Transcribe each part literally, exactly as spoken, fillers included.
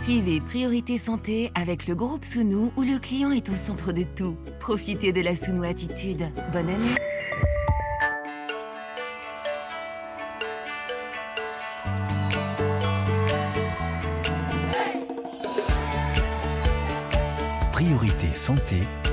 Suivez Priorité Santé avec le groupe Sounou où le client est au centre de tout. Profitez de la Sounou Attitude. Bonne année. Priorité Santé.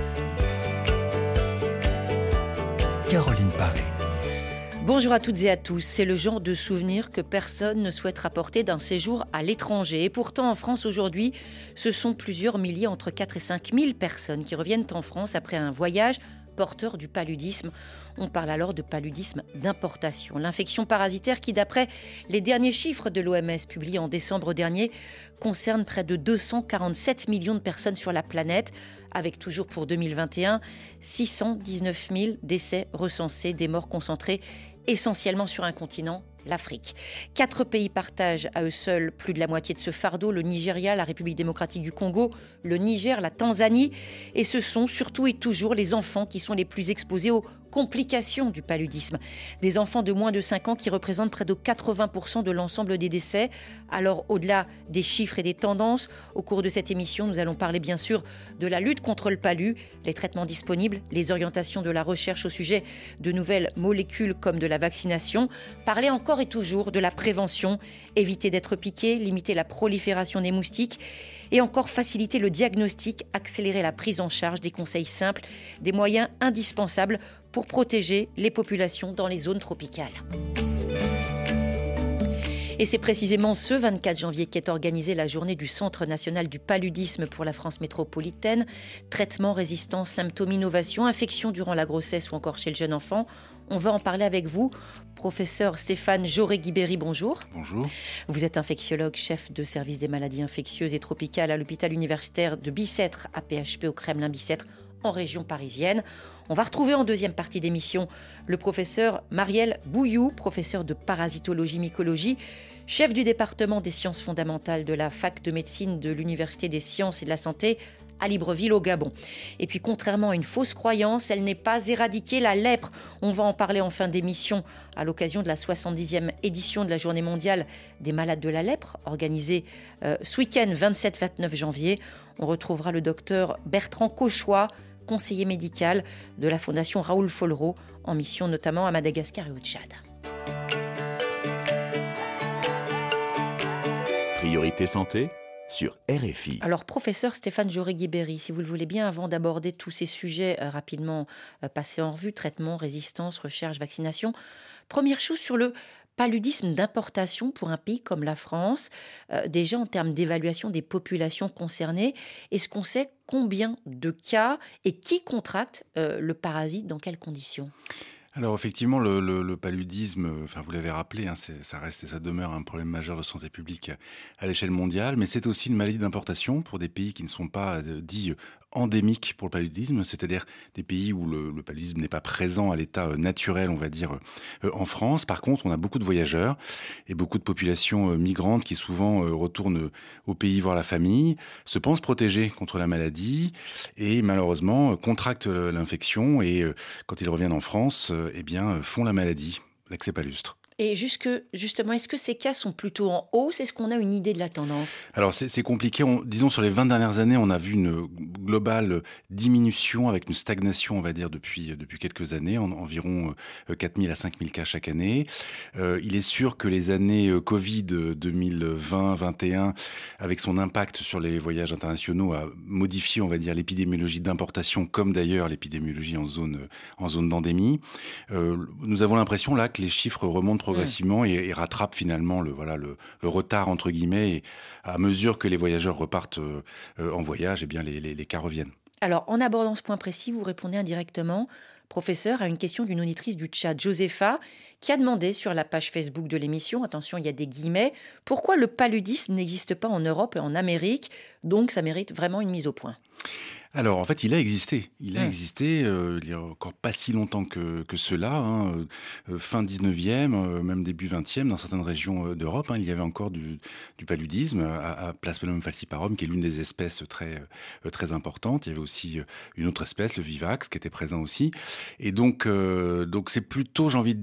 Caroline Paré. Bonjour à toutes et à tous. C'est le genre de souvenir que personne ne souhaite rapporter d'un séjour à l'étranger. Et pourtant, en France aujourd'hui, ce sont plusieurs milliers, entre quatre et cinq mille personnes qui reviennent en France après un voyage porteur du paludisme. On parle alors de paludisme d'importation. L'infection parasitaire qui, d'après les derniers chiffres de l'O M S publiés en décembre dernier, concerne près de deux cent quarante-sept millions de personnes sur la planète, avec toujours pour deux mille vingt et un, six cent dix-neuf mille décès recensés, des morts concentrées essentiellement sur un continent, l'Afrique. Quatre pays partagent à eux seuls plus de la moitié de ce fardeau, le Nigeria, la République démocratique du Congo, le Niger, la Tanzanie. Et ce sont surtout et toujours les enfants qui sont les plus exposés aux complications du paludisme. Des enfants de moins de cinq ans qui représentent près de quatre-vingts pour cent de l'ensemble des décès. Alors, au-delà des chiffres et des tendances, au cours de cette émission, nous allons parler bien sûr de la lutte contre le palu, les traitements disponibles, les orientations de la recherche au sujet de nouvelles molécules comme de la vaccination, parler encore et toujours de la prévention, éviter d'être piqué, limiter la prolifération des moustiques et encore faciliter le diagnostic, accélérer la prise en charge, des conseils simples, des moyens indispensables pour protéger les populations dans les zones tropicales. Et c'est précisément ce vingt-quatre janvier qu'est organisée la journée du Centre national du paludisme pour la France métropolitaine. Traitement, résistance, symptômes, innovation, infection durant la grossesse ou encore chez le jeune enfant. On va en parler avec vous. Professeur Stéphane Joret-Guibéry, bonjour. Bonjour. Vous êtes infectiologue, chef de service des maladies infectieuses et tropicales à l'hôpital universitaire de Bicêtre, A P H P au Kremlin-Bicêtre, en région parisienne. On va retrouver en deuxième partie d'émission le professeur Marielle Bouilloux, professeur de parasitologie-mycologie, chef du département des sciences fondamentales de la fac de médecine de l'Université des sciences et de la santé à Libreville au Gabon. Et puis contrairement à une fausse croyance, elle n'est pas éradiquée, la lèpre. On va en parler en fin d'émission à l'occasion de la soixante-dixième édition de la Journée mondiale des malades de la lèpre, organisée euh, ce week-end vingt-sept vingt-neuf janvier. On retrouvera le docteur Bertrand Cauchois, conseiller médical de la Fondation Raoul Follereau, en mission notamment à Madagascar et au Tchad. Priorité Santé sur R F I. Alors, professeur Stéphane Joret-Guibéry, si vous le voulez bien, avant d'aborder tous ces sujets euh, rapidement euh, passés en revue, traitement, résistance, recherche, vaccination, première chose sur le paludisme d'importation pour un pays comme la France, euh, déjà en termes d'évaluation des populations concernées, est-ce qu'on sait combien de cas et qui contracte euh, le parasite, dans quelles conditions ? Alors effectivement, le, le, le paludisme, enfin vous l'avez rappelé, hein, c'est, ça reste et ça demeure un problème majeur de santé publique à l'échelle mondiale, mais c'est aussi une maladie d'importation pour des pays qui ne sont pas euh, dits endémiques pour le paludisme, c'est-à-dire des pays où le, le paludisme n'est pas présent à l'état euh, naturel, on va dire, euh, en France. Par contre, on a beaucoup de voyageurs et beaucoup de populations euh, migrantes qui souvent euh, retournent au pays voir la famille, se pensent protégés contre la maladie et malheureusement euh, contractent l'infection et euh, quand ils reviennent en France, euh, eh bien, font la maladie, l'accès palustre. Et jusque, justement, est-ce que ces cas sont plutôt en hausse ? Est-ce qu'on a une idée de la tendance ? Alors, c'est, c'est compliqué. On, disons, sur les vingt dernières années, on a vu une globale diminution avec une stagnation, on va dire, depuis, depuis quelques années, en, environ quatre mille à cinq mille cas chaque année. Euh, il est sûr que les années Covid deux mille vingt vingt et un, avec son impact sur les voyages internationaux, a modifié, on va dire, l'épidémiologie d'importation, comme d'ailleurs l'épidémiologie en zone, en zone d'endémie. Euh, nous avons l'impression, là, que les chiffres remontent progressivement mmh. et, et rattrape finalement le, voilà, le, le retard, entre guillemets, et à mesure que les voyageurs repartent euh, en voyage, eh bien, les, les, les cas reviennent. Alors, en abordant ce point précis, vous répondez indirectement, professeur, à une question d'une auditrice du Tchad, Josepha, qui a demandé sur la page Facebook de l'émission, attention, il y a des guillemets, pourquoi le paludisme n'existe pas en Europe et en Amérique, donc ça mérite vraiment une mise au point. Alors, en fait, il a existé. Il a Mmh. existé euh, il y a encore pas si longtemps que, que cela, hein, euh, fin dix-neuvième, euh, même début vingtième, dans certaines régions euh, d'Europe, hein, il y avait encore du, du paludisme à, à Plasmodium falciparum, qui est l'une des espèces très, euh, très importantes. Il y avait aussi euh, une autre espèce, le vivax, qui était présent aussi. Et donc, euh, donc c'est plutôt, j'ai envie de dire,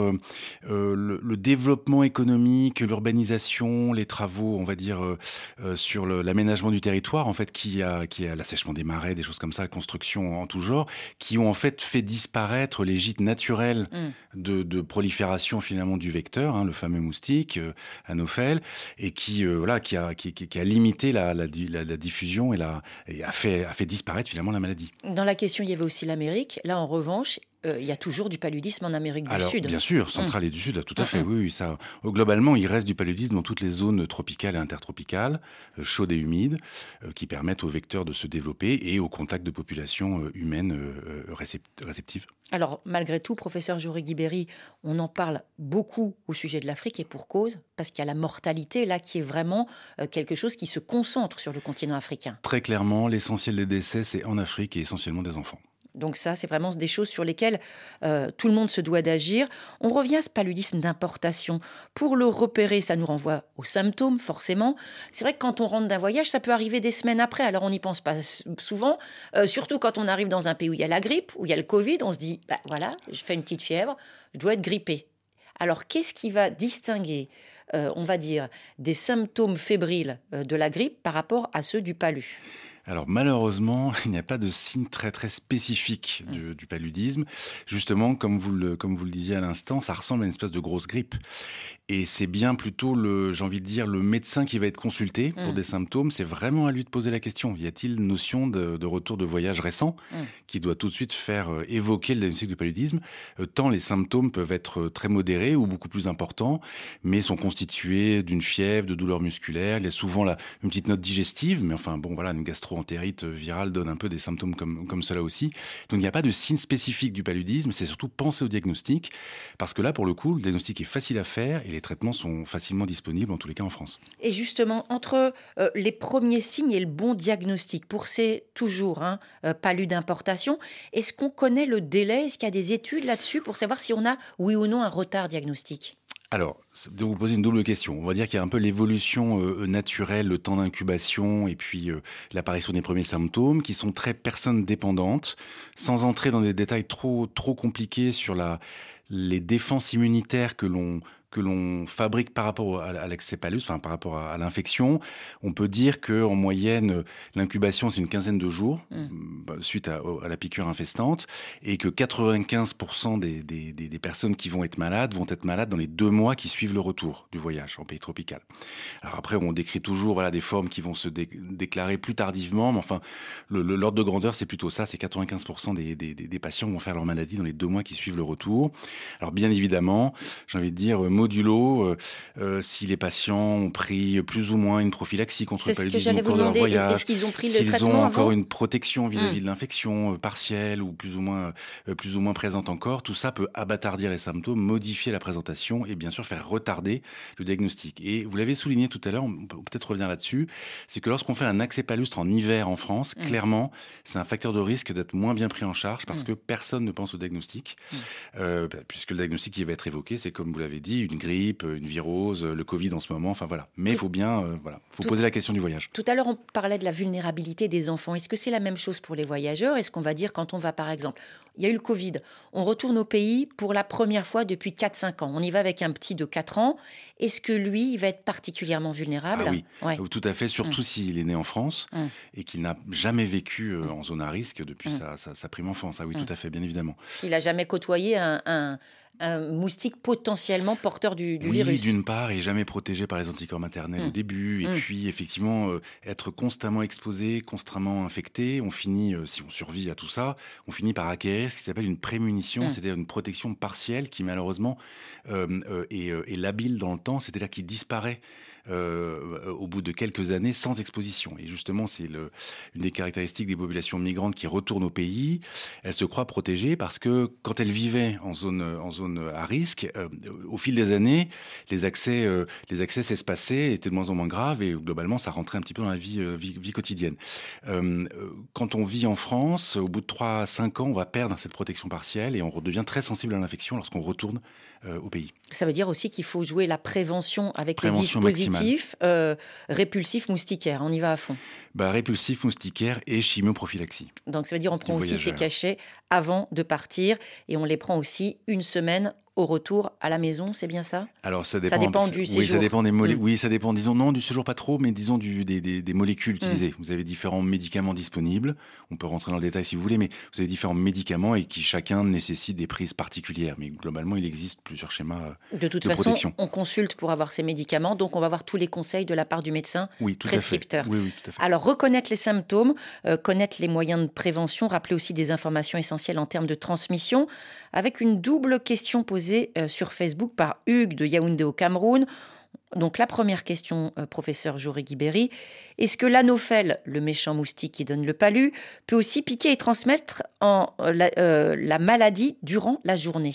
euh, euh, le, le développement économique, l'urbanisation, les travaux, on va dire, euh, euh, sur le, l'aménagement du territoire, en fait, qui a, qui a l'assèchement des marais, des choses comme ça, construction en tout genre, qui ont en fait fait disparaître les gîtes naturels mmh. de, de prolifération finalement du vecteur, hein, le fameux moustique, euh, Anophèle, et qui, euh, voilà, qui a, qui, qui a limité la, la, la, la diffusion et, la, et a, fait, a fait disparaître finalement la maladie. Dans la question, il y avait aussi l'Amérique. Là, en revanche, euh, il y a toujours du paludisme en Amérique du Alors, Sud. Bien sûr, centrale mmh. et du Sud, là, tout à mmh. fait. Oui, oui, ça. Globalement, il reste du paludisme dans toutes les zones tropicales et intertropicales, euh, chaudes et humides, euh, qui permettent aux vecteurs de se développer et au contact de populations euh, humaines euh, récept- réceptives. Alors, malgré tout, professeur Jauregui-Berry, on en parle beaucoup au sujet de l'Afrique et pour cause, parce qu'il y a la mortalité là qui est vraiment euh, quelque chose qui se concentre sur le continent africain. Très clairement, l'essentiel des décès, c'est en Afrique et essentiellement des enfants. Donc ça, c'est vraiment des choses sur lesquelles euh, tout le monde se doit d'agir. On revient à ce paludisme d'importation. Pour le repérer, ça nous renvoie aux symptômes, forcément. C'est vrai que quand on rentre d'un voyage, ça peut arriver des semaines après. Alors, on n'y pense pas souvent. Euh, surtout quand on arrive dans un pays où il y a la grippe, où il y a le Covid, on se dit, bah, voilà, je fais une petite fièvre, je dois être grippé. Alors, qu'est-ce qui va distinguer, euh, on va dire, des symptômes fébriles euh, de la grippe par rapport à ceux du palu ? Alors malheureusement, il n'y a pas de signe très très spécifique du, du paludisme. Justement, comme vous le comme vous le disiez à l'instant, ça ressemble à une espèce de grosse grippe. Et c'est bien plutôt le, j'ai envie de dire, le médecin qui va être consulté pour mmh. des symptômes. C'est vraiment à lui de poser la question. Y a-t-il une notion de, de retour de voyage récent mmh. qui doit tout de suite faire euh, évoquer le diagnostic du paludisme, euh, tant les symptômes peuvent être très modérés ou beaucoup plus importants, mais sont constitués d'une fièvre, de douleurs musculaires. Il y a souvent là une petite note digestive, mais enfin bon, voilà, une gastro-entérite virale donne un peu des symptômes comme comme cela aussi. Donc il n'y a pas de signe spécifique du paludisme. C'est surtout penser au diagnostic, parce que là, pour le coup, le diagnostic est facile à faire et les traitements sont facilement disponibles, en tous les cas en France. Et justement, entre euh, les premiers signes et le bon diagnostic, pour ces toujours hein, euh, palud d'importation, est-ce qu'on connaît le délai ? Est-ce qu'il y a des études là-dessus pour savoir si on a, oui ou non, un retard diagnostique ? Alors, de vous poser une double question. On va dire qu'il y a un peu l'évolution euh, naturelle, le temps d'incubation et puis euh, l'apparition des premiers symptômes qui sont très personnes dépendantes, sans entrer dans des détails trop trop compliqués sur la les défenses immunitaires que l'on que l'on fabrique par rapport à, à l'excéphalus, enfin par rapport à, à l'infection. On peut dire que en moyenne, l'incubation c'est une quinzaine de jours mmh. suite à, à la piqûre infestante, et que quatre-vingt-quinze pour cent des, des, des, des personnes qui vont être malades vont être malades dans les deux mois qui suivent le retour du voyage en pays tropical. Alors après, on décrit toujours voilà des formes qui vont se dé, déclarer plus tardivement, mais enfin le, le, l'ordre de grandeur c'est plutôt ça, c'est quatre-vingt-quinze pour cent des, des, des patients vont faire leur maladie dans les deux mois qui suivent le retour. Alors bien évidemment, j'ai envie de dire modulo, euh, euh, si les patients ont pris plus ou moins une prophylaxie contre c'est le paludisme au cours de leur voyage, est-ce qu'ils ont pris le s'ils traitement ont encore avant une protection vis-à-vis mmh. de l'infection euh, partielle ou plus ou moins euh, plus ou moins présente encore, tout ça peut abattardir les symptômes, modifier la présentation et bien sûr faire retarder le diagnostic. Et vous l'avez souligné tout à l'heure, on peut peut-être revenir là-dessus, c'est que lorsqu'on fait un accès palustre en hiver en France, mmh. clairement, c'est un facteur de risque d'être moins bien pris en charge parce mmh. que personne ne pense au diagnostic, mmh. euh, puisque le diagnostic qui va être évoqué, c'est comme vous l'avez dit, une grippe, une virose, le Covid en ce moment, enfin voilà. Mais il faut bien, euh, voilà, faut tout, poser la question du voyage. Tout à l'heure, on parlait de la vulnérabilité des enfants. Est-ce que c'est la même chose pour les voyageurs ? Est-ce qu'on va dire quand on va, par exemple, il y a eu le Covid, on retourne au pays pour la première fois depuis quatre cinq ans. On y va avec un petit de quatre ans. Est-ce que lui, il va être particulièrement vulnérable ? Ah oui, ouais. tout à fait, surtout mmh. s'il est né en France mmh. et qu'il n'a jamais vécu euh, en zone à risque depuis mmh. sa, sa, sa prime enfance. Ah oui, mmh. tout à fait, bien évidemment. S'il n'a jamais côtoyé un... un... un moustique potentiellement porteur du, du oui, virus. Oui, d'une part, et jamais protégé par les anticorps maternels mmh. au début. Et mmh. puis, effectivement, euh, être constamment exposé, constamment infecté, on finit, euh, si on survit à tout ça, on finit par acquérir ce qui s'appelle une prémunition, mmh. c'est-à-dire une protection partielle qui, malheureusement, euh, euh, est, euh, est labile dans le temps, c'est-à-dire qui disparaît Euh, au bout de quelques années sans exposition. Et justement, c'est le, une des caractéristiques des populations migrantes qui retournent au pays. Elles se croient protégées parce que quand elles vivaient en zone, en zone à risque, euh, au fil des années, les accès, euh, les accès s'espaçaient, étaient de moins en moins graves et globalement, ça rentrait un petit peu dans la vie, euh, vie, vie quotidienne. Euh, quand on vit en France, au bout de trois à cinq ans, on va perdre cette protection partielle et on redevient très sensible à l'infection lorsqu'on retourne euh, au pays. Ça veut dire aussi qu'il faut jouer la prévention avec prévention les dispositifs euh, répulsifs moustiquaires. On y va à fond. Bah, répulsifs moustiquaires et chimioprophylaxie. Donc ça veut dire on prend aussi ces cachets avant de partir et on les prend aussi une semaine au retour à la maison, c'est bien ça? Alors ça dépend, ça dépend du séjour. Oui, ça dépend des molé- mmh. Oui, ça dépend, disons, non, du séjour pas trop, mais disons du, des, des, des molécules utilisées. Mmh. Vous avez différents médicaments disponibles, on peut rentrer dans le détail si vous voulez, mais vous avez différents médicaments et qui chacun nécessite des prises particulières. Mais globalement, il existe plusieurs schémas de, de toute de façon, protection. On consulte pour avoir ces médicaments, donc on va avoir tous les conseils de la part du médecin oui, tout prescripteur. À fait. Oui, oui, tout à fait. Alors, reconnaître les symptômes, euh, connaître les moyens de prévention, rappeler aussi des informations essentielles en termes de transmission, avec une double question posée euh, sur Facebook par Hugues de Yaoundé au Cameroun. Donc la première question, euh, professeur Jaurès-Guibéry, est-ce que l'anophèle, le méchant moustique qui donne le palu, peut aussi piquer et transmettre en, euh, la, euh, la maladie durant la journée?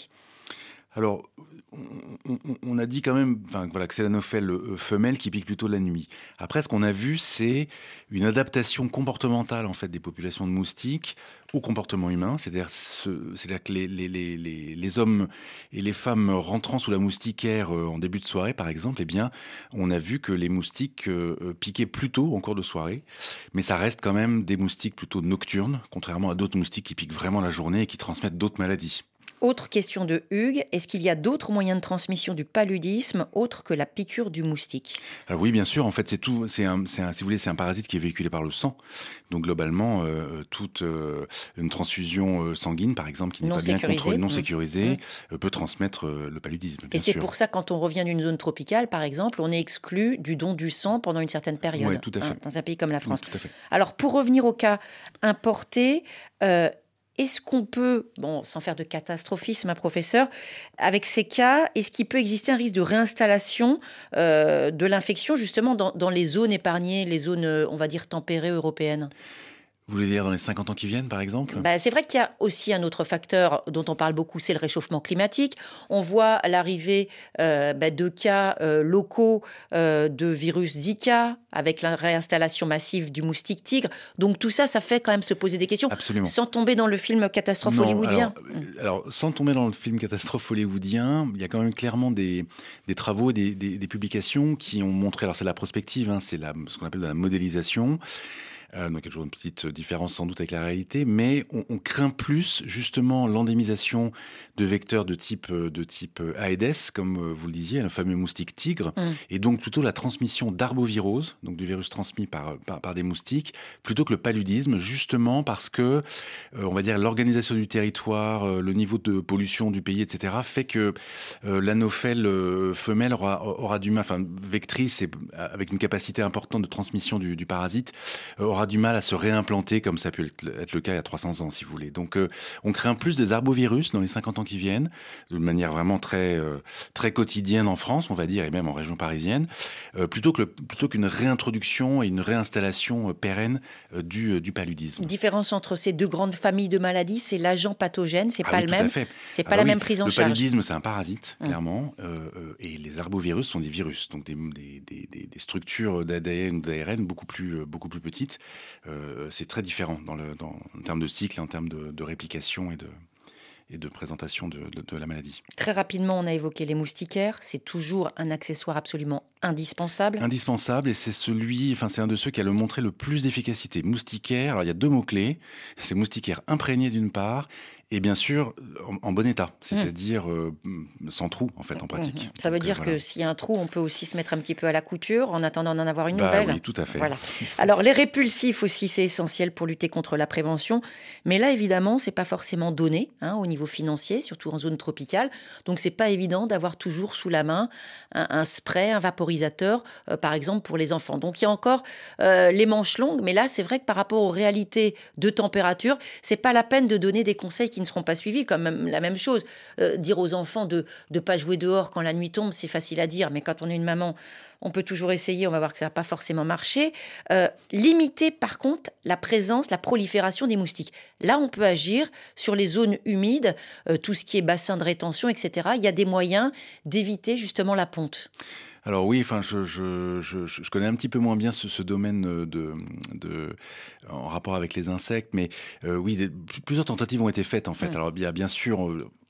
Alors, on, on, on a dit quand même enfin, voilà, que c'est l'anophèle euh, femelle qui pique plutôt la nuit. Après, ce qu'on a vu, c'est une adaptation comportementale en fait, des populations de moustiques au comportement humain. C'est-à-dire, ce, c'est-à-dire que les, les, les, les, les hommes et les femmes rentrant sous la moustiquaire euh, en début de soirée, par exemple, eh bien, on a vu que les moustiques euh, piquaient plus tôt en cours de soirée. Mais ça reste quand même des moustiques plutôt nocturnes, contrairement à d'autres moustiques qui piquent vraiment la journée et qui transmettent d'autres maladies. Autre question de Hugues, est-ce qu'il y a d'autres moyens de transmission du paludisme autres que la piqûre du moustique? Alors oui, bien sûr. En fait, c'est tout. C'est un, c'est un, si vous voulez, c'est un parasite qui est véhiculé par le sang. Donc globalement, euh, toute euh, une transfusion euh, sanguine, par exemple, qui n'est non pas bien contrôlée, non mmh. sécurisée, mmh. euh, peut transmettre euh, le paludisme. Bien Et c'est sûr. pour ça, quand on revient d'une zone tropicale, par exemple, on est exclu du don du sang pendant une certaine période. Oui, tout à fait. Hein, dans un pays comme la France. Oui, tout à fait. Alors, pour revenir au cas importé. Euh, Est-ce qu'on peut, bon, sans faire de catastrophisme, hein, professeur, avec ces cas, est-ce qu'il peut exister un risque de réinstallation euh, de l'infection justement dans, dans les zones épargnées, les zones, on va dire, tempérées européennes? Vous voulez dire dans les cinquante ans qui viennent, par exemple? Bah, c'est vrai qu'il y a aussi un autre facteur dont on parle beaucoup, c'est le réchauffement climatique. On voit l'arrivée euh, bah, de cas euh, locaux euh, de virus Zika, avec la réinstallation massive du moustique tigre. Donc tout ça, ça fait quand même se poser des questions. Absolument. Sans tomber dans le film catastrophe non, hollywoodien. Alors, alors, sans tomber dans le film catastrophe hollywoodien, il y a quand même clairement des, des travaux, des, des, des publications qui ont montré, alors c'est la prospective, hein, c'est la, ce qu'on appelle de la modélisation. Euh, donc il y a toujours une petite différence sans doute avec la réalité, mais on, on craint plus justement l'endémisation de vecteurs de type, de type Aedes, comme vous le disiez, le fameux moustique tigre, mmh. et donc plutôt la transmission d'arbovirose, donc du virus transmis par, par, par des moustiques, plutôt que le paludisme, justement parce que, euh, on va dire, l'organisation du territoire, euh, le niveau de pollution du pays, et cetera, fait que euh, l'anophèle euh, femelle aura, aura du mal, enfin vectrice, et, avec une capacité importante de transmission du, du parasite, euh, aura du mal à se réimplanter comme ça a pu être le cas il y a trois cents ans, si vous voulez. Donc, euh, on craint plus des arbovirus dans les cinquante ans qui viennent, de manière vraiment très, euh, très quotidienne en France, on va dire, et même en région parisienne, euh, plutôt, que le, plutôt qu'une réintroduction et une réinstallation euh, pérenne euh, du, euh, du paludisme. Différence entre ces deux grandes familles de maladies, c'est l'agent pathogène, c'est ah pas oui, le tout même. À fait. C'est pas Alors la oui, même prise en le charge. Le paludisme, c'est un parasite, mmh. clairement, euh, euh, et les arbovirus sont des virus, donc des, des, des, des structures d'A D N ou d'A R N beaucoup plus, beaucoup plus petites. Euh, c'est très différent dans le, dans, en termes de cycle, en termes de, de réplication et de, et de présentation de, de, de la maladie. Très rapidement, on a évoqué les moustiquaires. C'est toujours un accessoire absolument indispensable. Indispensable, et c'est celui, enfin c'est un de ceux qui a le montré le plus d'efficacité. Moustiquaire, alors il y a deux mots-clés. C'est moustiquaire imprégné d'une part, et bien sûr en, en bon état, c'est-à-dire mmh. euh, sans trou en fait en pratique. Mmh. Ça veut Donc, dire euh, voilà. que s'il y a un trou, on peut aussi se mettre un petit peu à la couture en attendant d'en avoir une bah, nouvelle. Oui, tout à fait. Voilà. Alors les répulsifs aussi, c'est essentiel pour lutter contre la prévention, mais là évidemment, c'est pas forcément donné hein, au niveau financier, surtout en zone tropicale. Donc c'est pas évident d'avoir toujours sous la main un, un spray, un vaporisateur, euh, par exemple pour les enfants. Donc il y a encore euh, les manches longues, mais là c'est vrai que par rapport aux réalités de température, c'est pas la peine de donner des conseils qui ne seront pas suivis, comme même, la même chose. Euh, dire aux enfants de ne pas jouer dehors quand la nuit tombe, c'est facile à dire, mais quand on est une maman, on peut toujours essayer, on va voir que ça n'a pas forcément marché. Euh, limiter par contre la présence, la prolifération des moustiques. Là, on peut agir sur les zones humides, euh, tout ce qui est bassin de rétention, et cetera. Il y a des moyens d'éviter justement la ponte. Alors oui, enfin, je, je, je, je connais un petit peu moins bien ce, ce domaine de, de, en rapport avec les insectes, mais euh, oui, des, plusieurs tentatives ont été faites en fait. Mmh. Alors il y a bien sûr,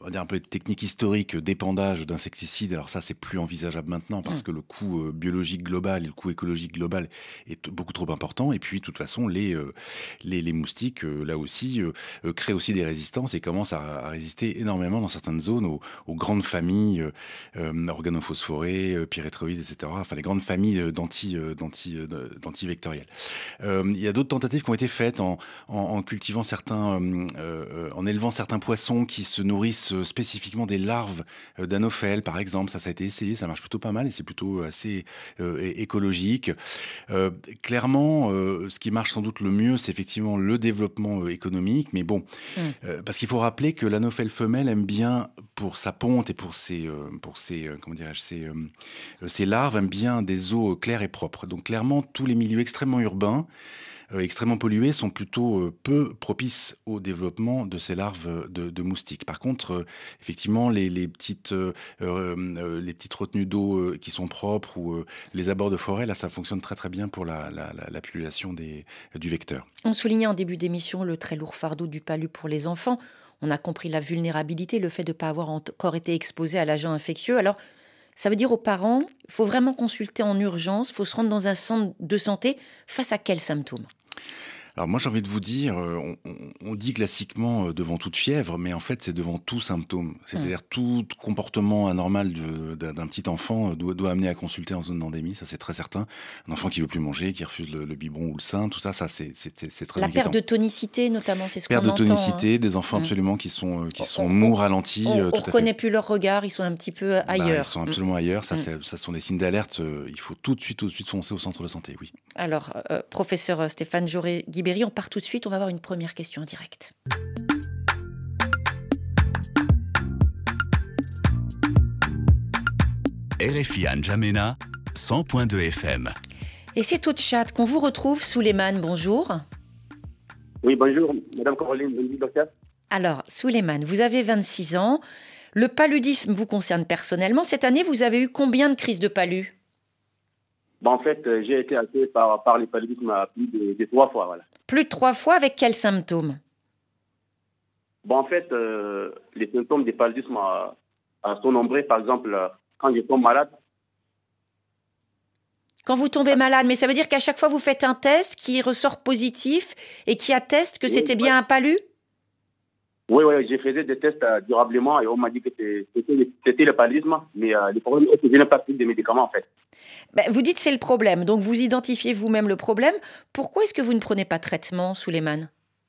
on va dire un peu de technique historique d'épandage d'insecticides. Alors ça, c'est plus envisageable maintenant parce mmh. que le coût euh, biologique global et le coût écologique global est beaucoup trop important. Et puis, de toute façon, les, euh, les, les moustiques, euh, là aussi, euh, euh, créent aussi des résistances et commencent à, à résister énormément dans certaines zones aux, aux grandes familles euh, euh, organophosphorées, euh, pyréthroïdes, et cetera. Enfin, les grandes familles d'anti, euh, d'anti, euh, d'antivectoriels. Euh, il y a d'autres tentatives qui ont été faites en, en, en cultivant certains, euh, euh, en élevant certains poissons qui se nourrissent spécifiquement des larves d'anophèles, par exemple. Ça, ça a été essayé, ça marche plutôt pas mal et c'est plutôt assez euh, écologique. Euh, clairement, euh, ce qui marche sans doute le mieux, c'est effectivement le développement euh, économique. Mais bon, mmh. euh, parce qu'il faut rappeler que l'anophèle femelle aime bien, pour sa ponte et pour ses, euh, pour ses, euh, comment dirais-je, ses, euh, ses larves, aime bien des eaux claires et propres. Donc clairement, tous les milieux extrêmement urbains, Euh, extrêmement pollués sont plutôt euh, peu propices au développement de ces larves de, de moustiques. Par contre, euh, effectivement, les, les, petites, euh, euh, les petites retenues d'eau euh, qui sont propres ou euh, les abords de forêt, là, ça fonctionne très très bien pour la, la, la, la population des, du vecteur. On soulignait en début d'émission le très lourd fardeau du palu pour les enfants. On a compris la vulnérabilité, le fait de ne pas avoir encore été exposé à l'agent infectieux. Alors, ça veut dire aux parents, il faut vraiment consulter en urgence, il faut se rendre dans un centre de santé. Face à quels symptômes ? Alors moi j'ai envie de vous dire, on, on, on dit classiquement devant toute fièvre, mais en fait c'est devant tout symptôme. C'est-à-dire mmh. tout comportement anormal de, d'un, d'un petit enfant doit, doit amener à consulter en zone d'endémie, ça c'est très certain. Un enfant qui veut plus manger, qui refuse le, le biberon ou le sein, tout ça, ça c'est, c'est, c'est très La inquiétant. perte de tonicité notamment, c'est ce perte qu'on entend. Perte de tonicité, hein. Des enfants mmh. absolument qui sont, qui sont on, mous, ralentis. On ne reconnaît fait. plus leur regard, ils sont un petit peu ailleurs. Bah, ils sont absolument mmh. ailleurs, ça, mmh. c'est, ça sont des signes d'alerte, il faut tout de suite, tout de suite foncer au centre de santé, oui. Alors, euh, professeur Stéphane Jauré-Guibéry, on part tout de suite, on va avoir une première question en direct. R F I N'Djamena, cent point deux F M. Et c'est au Tchad qu'on vous retrouve, Souleymane, bonjour. Oui, bonjour, Madame Caroline, bonjour, docteur. Alors, Souleymane, vous avez vingt-six ans. Le paludisme vous concerne personnellement. Cette année, vous avez eu combien de crises de palu ? Bon, en fait, euh, j'ai été atteint par, par le paludisme plus de, de trois fois. Voilà. Plus de trois fois, avec quels symptômes ? Bon, en fait, euh, les symptômes du paludisme euh, euh, sont nombreux. Par exemple, euh, quand je tombe malade. Quand vous tombez malade, mais ça veut dire qu'à chaque fois, vous faites un test qui ressort positif et qui atteste que oui, c'était bien ouais. un palu ? Oui, oui, j'ai fait des tests euh, durablement et on m'a dit que c'était, c'était le paludisme, mais euh, le problème est que je n'ai pas pris de médicaments en fait. Ben, vous dites que c'est le problème, donc vous identifiez vous-même le problème. Pourquoi est-ce que vous ne prenez pas de traitement, Souleymane ?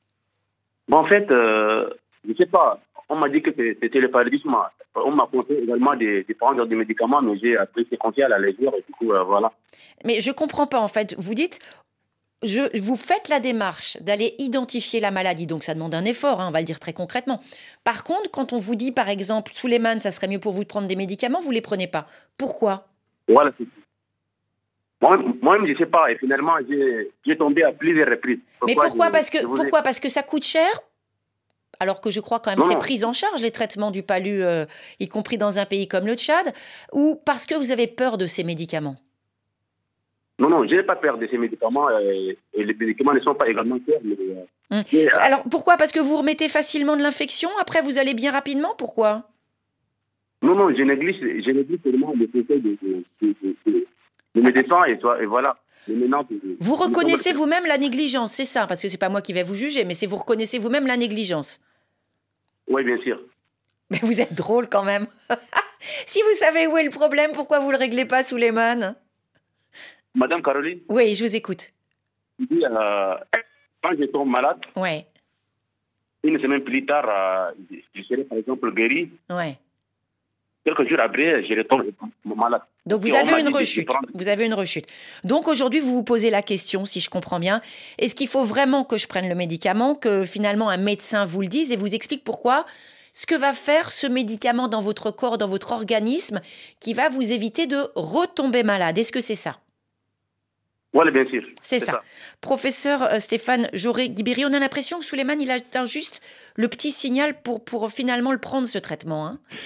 Bon, en fait, euh, je ne sais pas, on m'a dit que c'était le paludisme. On m'a conseillé également de, de prendre des médicaments, mais j'ai pris ces conseils à la légère et du coup, euh, voilà. Mais je ne comprends pas en fait, vous dites... Je, vous faites la démarche d'aller identifier la maladie, donc ça demande un effort, hein, on va le dire très concrètement. Par contre, quand on vous dit, par exemple, Souleymane, ça serait mieux pour vous de prendre des médicaments, vous ne les prenez pas. Pourquoi ? Voilà, c'est Moi-même, moi-même, je ne sais pas, et finalement, j'ai, j'ai tombé à plusieurs reprises. Pourquoi Mais pourquoi je, Parce que, pourquoi ai... Parce que ça coûte cher ? Alors que je crois quand même non, c'est non. pris en charge, les traitements du palu, euh, y compris dans un pays comme le Tchad, ou parce que vous avez peur de ces médicaments ? Non, non, je n'ai pas peur de ces médicaments et, et les médicaments ne sont pas également chers. Mais, mmh. mais, euh... Alors, pourquoi ? Parce que vous remettez facilement de l'infection, après vous allez bien rapidement ? Pourquoi ? Non, non, je néglige, je néglige seulement les conseils de, de, de, de, de, de médecins et, et voilà. Et maintenant, vous reconnaissez vous-même la négligence, c'est ça ? Parce que ce n'est pas moi qui vais vous juger, mais c'est vous reconnaissez vous-même la négligence. Oui, bien sûr. Mais vous êtes drôle quand même. Si vous savez où est le problème, pourquoi vous ne le réglez pas, Souleymane ? Madame Caroline ? Oui, je vous écoute. Euh, quand je tombe malade, ouais. une semaine plus tard, euh, je serai par exemple guéri. Ouais. Quelques jours après, je retombe malade. Donc vous avez une rechute. Vous avez une rechute. Donc aujourd'hui, vous vous posez la question, si je comprends bien, est-ce qu'il faut vraiment que je prenne le médicament, que finalement un médecin vous le dise et vous explique pourquoi ? Ce que va faire ce médicament dans votre corps, dans votre organisme, qui va vous éviter de retomber malade. Est-ce que c'est ça ? Oui, bien sûr. C'est, c'est ça. ça. Professeur Stéphane Jauré-Guibéry, on a l'impression que Souleymane, il attend juste le petit signal pour, pour finalement le prendre, ce traitement. Hein.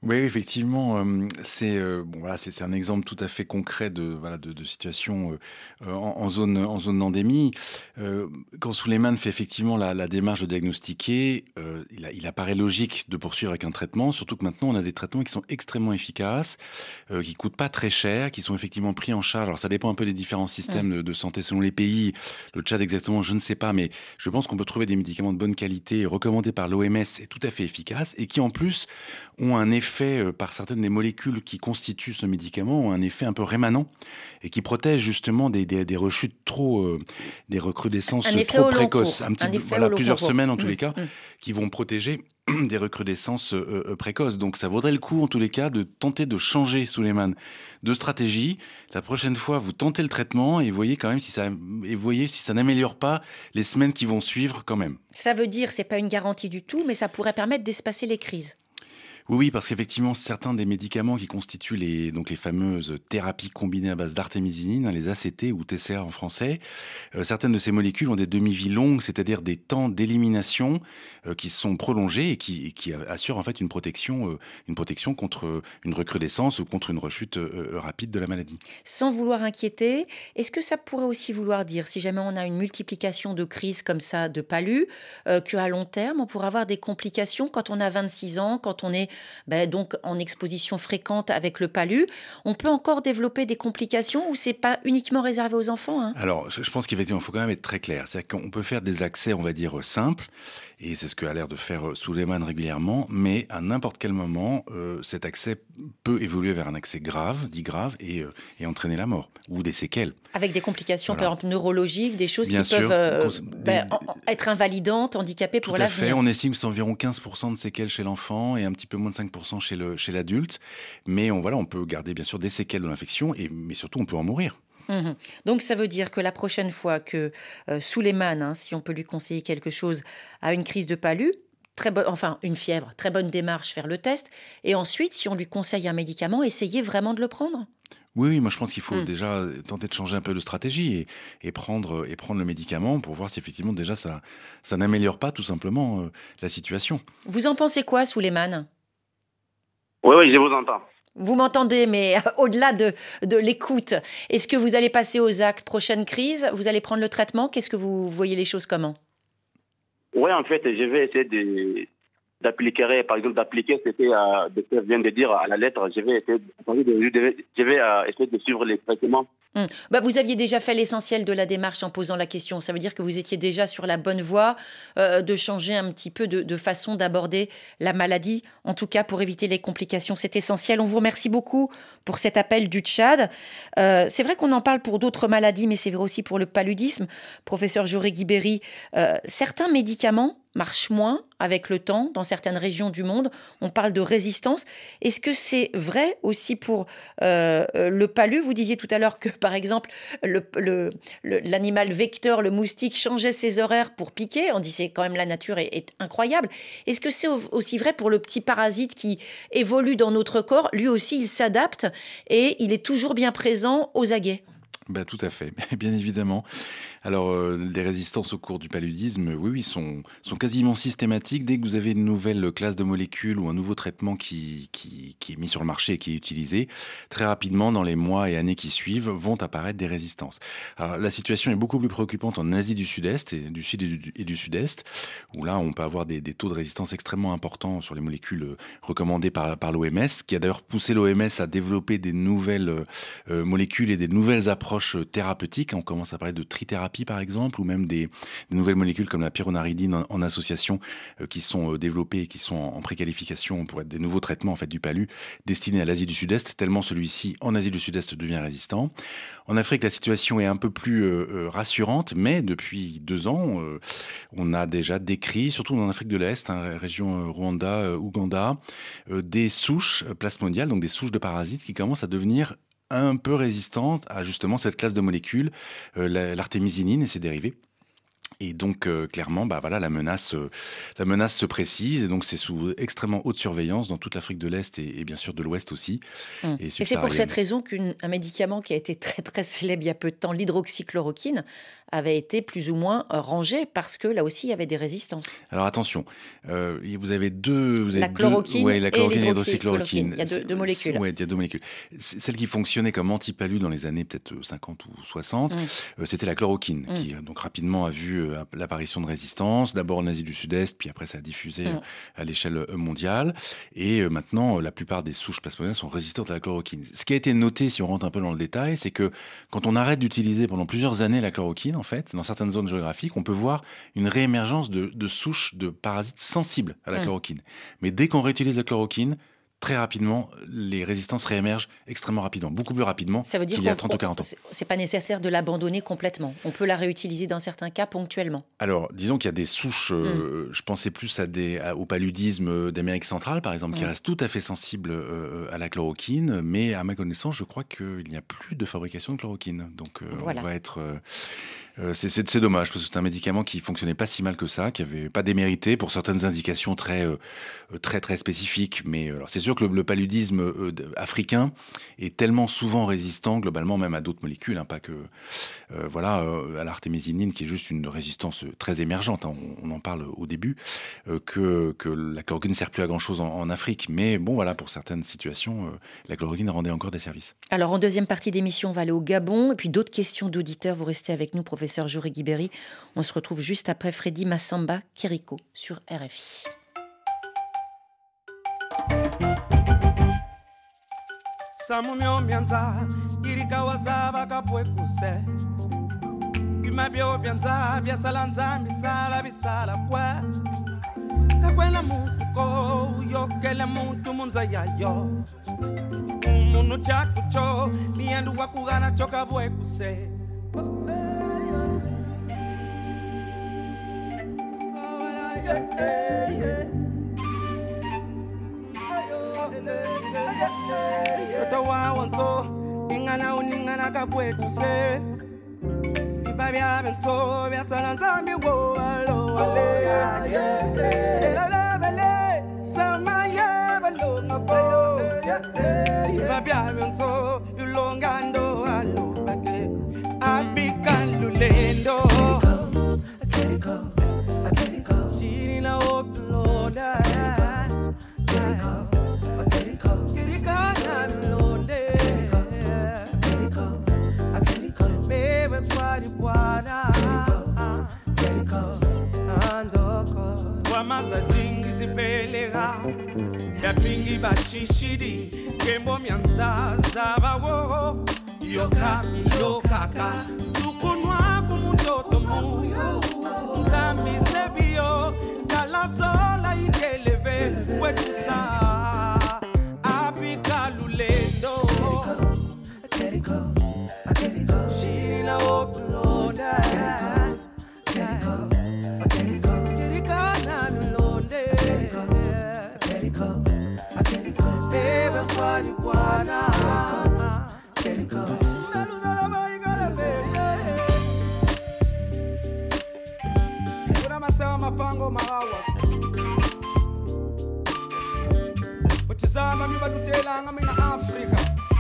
Oui, effectivement, euh, c'est euh, bon, voilà, c'est, c'est un exemple tout à fait concret de voilà de, de situation euh, en, en zone en zone d'endémie. Euh, quand Souleymane fait effectivement la, la démarche de diagnostiquer, euh, il, a, il apparaît logique de poursuivre avec un traitement, surtout que maintenant on a des traitements qui sont extrêmement efficaces, euh, qui coûtent pas très cher, qui sont effectivement pris en charge. Alors ça dépend un peu des différents systèmes mmh. de, de santé selon les pays. Le Tchad exactement, je ne sais pas, mais je pense qu'on peut trouver des médicaments de bonne qualité recommandés par l'O M S et tout à fait efficaces et qui en plus ont un effet fait par certaines des molécules qui constituent ce médicament ont un effet un peu rémanent et qui protège justement des, des, des rechutes trop, euh, des recrudescences trop précoces, un petit, un voilà, plusieurs semaines en tous mmh, les cas, mmh. qui vont protéger des recrudescences euh, euh, précoces. Donc ça vaudrait le coup en tous les cas de tenter de changer, Souleymane, de stratégie. La prochaine fois, vous tentez le traitement et voyez quand même si ça, et voyez si ça n'améliore pas les semaines qui vont suivre quand même. Ça veut dire, c'est pas une garantie du tout, mais ça pourrait permettre d'espacer les crises. Oui, oui, parce qu'effectivement, certains des médicaments qui constituent les, donc les fameuses thérapies combinées à base d'artémisinine, hein, les A C T ou T C A en français, euh, certaines de ces molécules ont des demi-vies longues, c'est-à-dire des temps d'élimination euh, qui sont prolongés et qui, et qui assurent en fait une protection, euh, une protection contre une recrudescence ou contre une rechute euh, rapide de la maladie. Sans vouloir inquiéter, est-ce que ça pourrait aussi vouloir dire, si jamais on a une multiplication de crises comme ça, de palud, euh, qu'à long terme, on pourrait avoir des complications quand on a vingt-six ans, quand on est Ben donc en exposition fréquente avec le palu, on peut encore développer des complications ou c'est pas uniquement réservé aux enfants hein? Alors, je pense qu'effectivement, il faut quand même être très clair. C'est-à-dire qu'on peut faire des accès, on va dire, simples, et c'est ce qu'a l'air de faire Souleymane régulièrement, mais à n'importe quel moment, euh, cet accès peut évoluer vers un accès grave, dit grave, et, euh, et entraîner la mort, ou des séquelles. Avec des complications, voilà. par exemple, neurologiques, des choses Bien qui sûr, peuvent euh, des, ben, des, être invalidantes, handicapées pour l'avenir. Tout à fait, on estime que c'est environ quinze pour cent de séquelles chez l'enfant et un petit peu moins de cinq pour cent chez, le, chez l'adulte. Mais on, voilà, on peut garder bien sûr des séquelles de l'infection, et, mais surtout on peut en mourir. Mmh. Donc ça veut dire que la prochaine fois que euh, Souleymane, hein, si on peut lui conseiller quelque chose, a une crise de palu, très bo- enfin une fièvre, très bonne démarche, faire le test, et ensuite si on lui conseille un médicament, essayez vraiment de le prendre. Oui, oui, moi je pense qu'il faut mmh. déjà tenter de changer un peu de stratégie et, et, prendre, et prendre le médicament pour voir si effectivement déjà ça, ça n'améliore pas tout simplement euh, la situation. Vous en pensez quoi, Souleymane ? Oui, oui, je vous entends. Vous m'entendez, mais au-delà de, de l'écoute, est-ce que vous allez passer aux actes? Prochaine crise, vous allez prendre le traitement? Qu'est-ce que vous voyez les choses comment? Oui, en fait, je vais essayer de, d'appliquer, par exemple, d'appliquer ce que le docteur vient de dire à la lettre. Je vais essayer de, je vais essayer de suivre les traitements. Hum. Bah, vous aviez déjà fait l'essentiel de la démarche en posant la question. Ça veut dire que vous étiez déjà sur la bonne voie euh, de changer un petit peu de, de façon d'aborder la maladie, en tout cas pour éviter les complications. C'est essentiel. On vous remercie beaucoup pour cet appel du Tchad. Euh, c'est vrai qu'on en parle pour d'autres maladies, mais c'est vrai aussi pour le paludisme. Professeur Joré-Guibéry, euh, certains médicaments marchent moins avec le temps dans certaines régions du monde. On parle de résistance. Est-ce que c'est vrai aussi pour euh, le palu? Vous disiez tout à l'heure que, par exemple, le, le, le, l'animal vecteur, le moustique, changeait ses horaires pour piquer. On dit c'est quand même la nature est, est incroyable. Est-ce que c'est aussi vrai pour le petit parasite qui évolue dans notre corps? Lui aussi, il s'adapte et il est toujours bien présent aux aguets. Ben, tout à fait, bien évidemment. Alors, euh, les résistances au cours du paludisme, oui, oui, sont, sont quasiment systématiques. Dès que vous avez une nouvelle classe de molécules ou un nouveau traitement qui, qui, qui est mis sur le marché et qui est utilisé, très rapidement, dans les mois et années qui suivent, vont apparaître des résistances. Alors, la situation est beaucoup plus préoccupante en Asie du Sud-Est et du Sud et du, et du Sud-Est, où là, on peut avoir des, des taux de résistance extrêmement importants sur les molécules recommandées par, par l'O M S, qui a d'ailleurs poussé l'O M S à développer des nouvelles euh, molécules et des nouvelles approches thérapeutiques. On commence à parler de trithérapie, par exemple, ou même des, des nouvelles molécules comme la pyronaridine en, en association euh, qui sont euh, développées et qui sont en, en préqualification pour être des nouveaux traitements en fait du palu destinés à l'Asie du Sud-Est, tellement celui-ci en Asie du Sud-Est devient résistant. En Afrique, la situation est un peu plus euh, euh, rassurante, mais depuis deux ans, euh, on a déjà décrit, surtout en Afrique de l'Est, hein, région euh, Rwanda, euh, Ouganda, euh, des souches euh, plasmodiales, donc des souches de parasites qui commencent à devenir un peu résistante à justement cette classe de molécules, euh, l'artémisinine et ses dérivés. Et donc euh, clairement, bah voilà, la menace, euh, la menace se précise. Et donc c'est sous extrêmement haute surveillance dans toute l'Afrique de l'Est et, et bien sûr de l'Ouest aussi. Hum. Et, et c'est pour cette raison qu'un médicament qui a été très très célèbre il y a peu de temps, l'hydroxychloroquine, avait été plus ou moins rangé parce que là aussi il y avait des résistances. Alors attention, euh, vous avez deux, vous avez la chloroquine, deux, ouais, la chloroquine et l'hydroxychloroquine. Il y a deux, deux molécules. Oui, il y a deux molécules. Celle qui fonctionnait comme antipalu dans les années peut-être cinquante ou soixante, hum. euh, c'était la chloroquine, hum. qui donc rapidement a vu l'apparition de résistance, d'abord en Asie du Sud-Est, puis après ça a diffusé mmh. à l'échelle mondiale. Et maintenant, la plupart des souches plasmodiums sont résistantes à la chloroquine. Ce qui a été noté, si on rentre un peu dans le détail, c'est que quand on arrête d'utiliser pendant plusieurs années la chloroquine, en fait, dans certaines zones géographiques, on peut voir une réémergence de, de souches de parasites sensibles à la mmh. chloroquine. Mais dès qu'on réutilise la chloroquine, très rapidement, les résistances réémergent extrêmement rapidement, beaucoup plus rapidement qu'il y a trente ou quarante ans. C'est pas nécessaire de l'abandonner complètement. On peut la réutiliser dans certains cas ponctuellement. Alors, disons qu'il y a des souches, euh, mm. je pensais plus à des, à, au paludisme d'Amérique centrale, par exemple, mm. qui restent tout à fait sensibles euh, à la chloroquine, mais à ma connaissance, je crois qu'il n'y a plus de fabrication de chloroquine. Donc, euh, voilà. on va être... Euh, Euh, c'est, c'est, c'est dommage parce que c'est un médicament qui fonctionnait pas si mal que ça, qui avait pas démérité pour certaines indications très euh, très très spécifiques. Mais alors c'est sûr que le, le paludisme euh, africain est tellement souvent résistant globalement même à d'autres molécules, hein, pas que euh, voilà euh, à l'artémisinine qui est juste une résistance très émergente. Hein, on, on en parle au début euh, que que la chloroquine ne sert plus à grand chose en, en Afrique. Mais bon voilà pour certaines situations, euh, la chloroquine rendait encore des services. Alors en deuxième partie d'émission, on va aller au Gabon et puis d'autres questions d'auditeurs. Vous restez avec nous, professeur. Professeur Jory Guibéry. On se retrouve juste après Freddy Massamba Kiriko sur R F I. Samumyo mianza irikawaza bakapwekuse bimabyo byanza byasalanza bisala bisala kwa kakwela muntu ko yokele muntu munza yayo umuntu chakucho niandu wakugana choka bwekuse Towa wanzo ingana uningana kabwetuse ibabya benzo byasalanza miwo alo ale la bele samaya balo ngabo ibabya benzo ulongando alo bake abikan lulendo akeriko akeriko shirina oploda akeriko Wamaza zingi zipelega yapingi bashishiri kembo myanza zabawo yokami yokaka tukunwa kumutoto mu nzambi sebio kalazola ikeleve wetusa abikalulendo akeriko akeriko shirina oploda akeriko akeriko kirikana nulonde akeriko akeriko bebe kwani kwana akeriko meludala baigala beye kuna masewa mapango mahawa futizama mibadutelanga mina Afrika.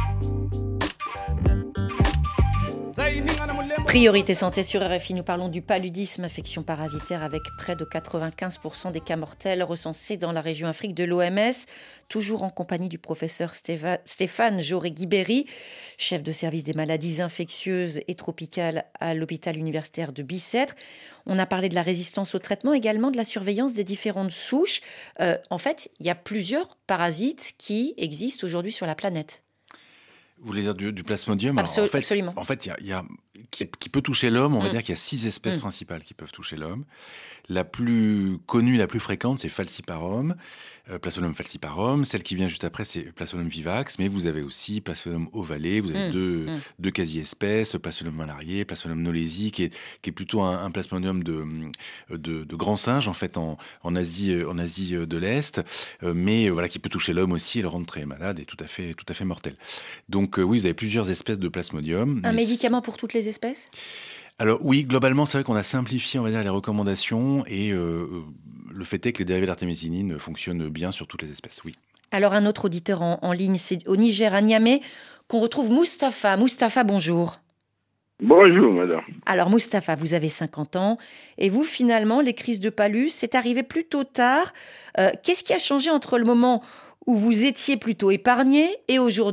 Priorité santé sur R F I, nous parlons du paludisme, affection parasitaire avec près de quatre-vingt-quinze pour cent des cas mortels recensés dans la région Afrique de l'O M S, toujours en compagnie du professeur Stéva, Stéphane Jory Guibéry, chef de service des maladies infectieuses et tropicales à l'hôpital universitaire de Bicêtre. On a parlé de la résistance au traitement, également de la surveillance des différentes souches. Euh, en fait, il y a plusieurs parasites qui existent aujourd'hui sur la planète. Vous voulez dire du, du plasmodium? Absol- Alors, en fait, Absolument. En fait, il y a, il y a qui, qui peut toucher l'homme. On va mm. dire qu'il y a six espèces mm. principales qui peuvent toucher l'homme. La plus connue, la plus fréquente, c'est Falciparum, euh, Plasmodium falciparum. Celle qui vient juste après, c'est Plasmodium vivax. Mais vous avez aussi Plasmodium ovale. Vous avez mm. deux, mm. deux quasi-espèces, Plasmodium malarié, Plasmodium knowlesi, qui est, qui est plutôt un, un plasmodium de, de, de grand singe, en fait, en, en Asie, en Asie de l'Est. Euh, mais voilà, qui peut toucher l'homme aussi et le rendre très malade et tout à fait, tout à fait mortel. Donc, euh, oui, vous avez plusieurs espèces de Plasmodium. Un médicament pour toutes les espèces ? Alors oui, globalement, c'est vrai qu'on a simplifié, on va dire, les recommandations et euh, le fait est que les dérivés d'artémisinine fonctionnent bien sur toutes les espèces, oui. Alors un autre auditeur en, en ligne, c'est au Niger, à Niamey, qu'on retrouve Mustapha. Mustapha, bonjour. Bonjour, madame. Alors Mustapha, vous avez cinquante ans et vous, finalement, les crises de palud, c'est arrivé plutôt tard. Euh, qu'est-ce qui a changé entre le moment où vous étiez plutôt épargné et aujourd'hui ?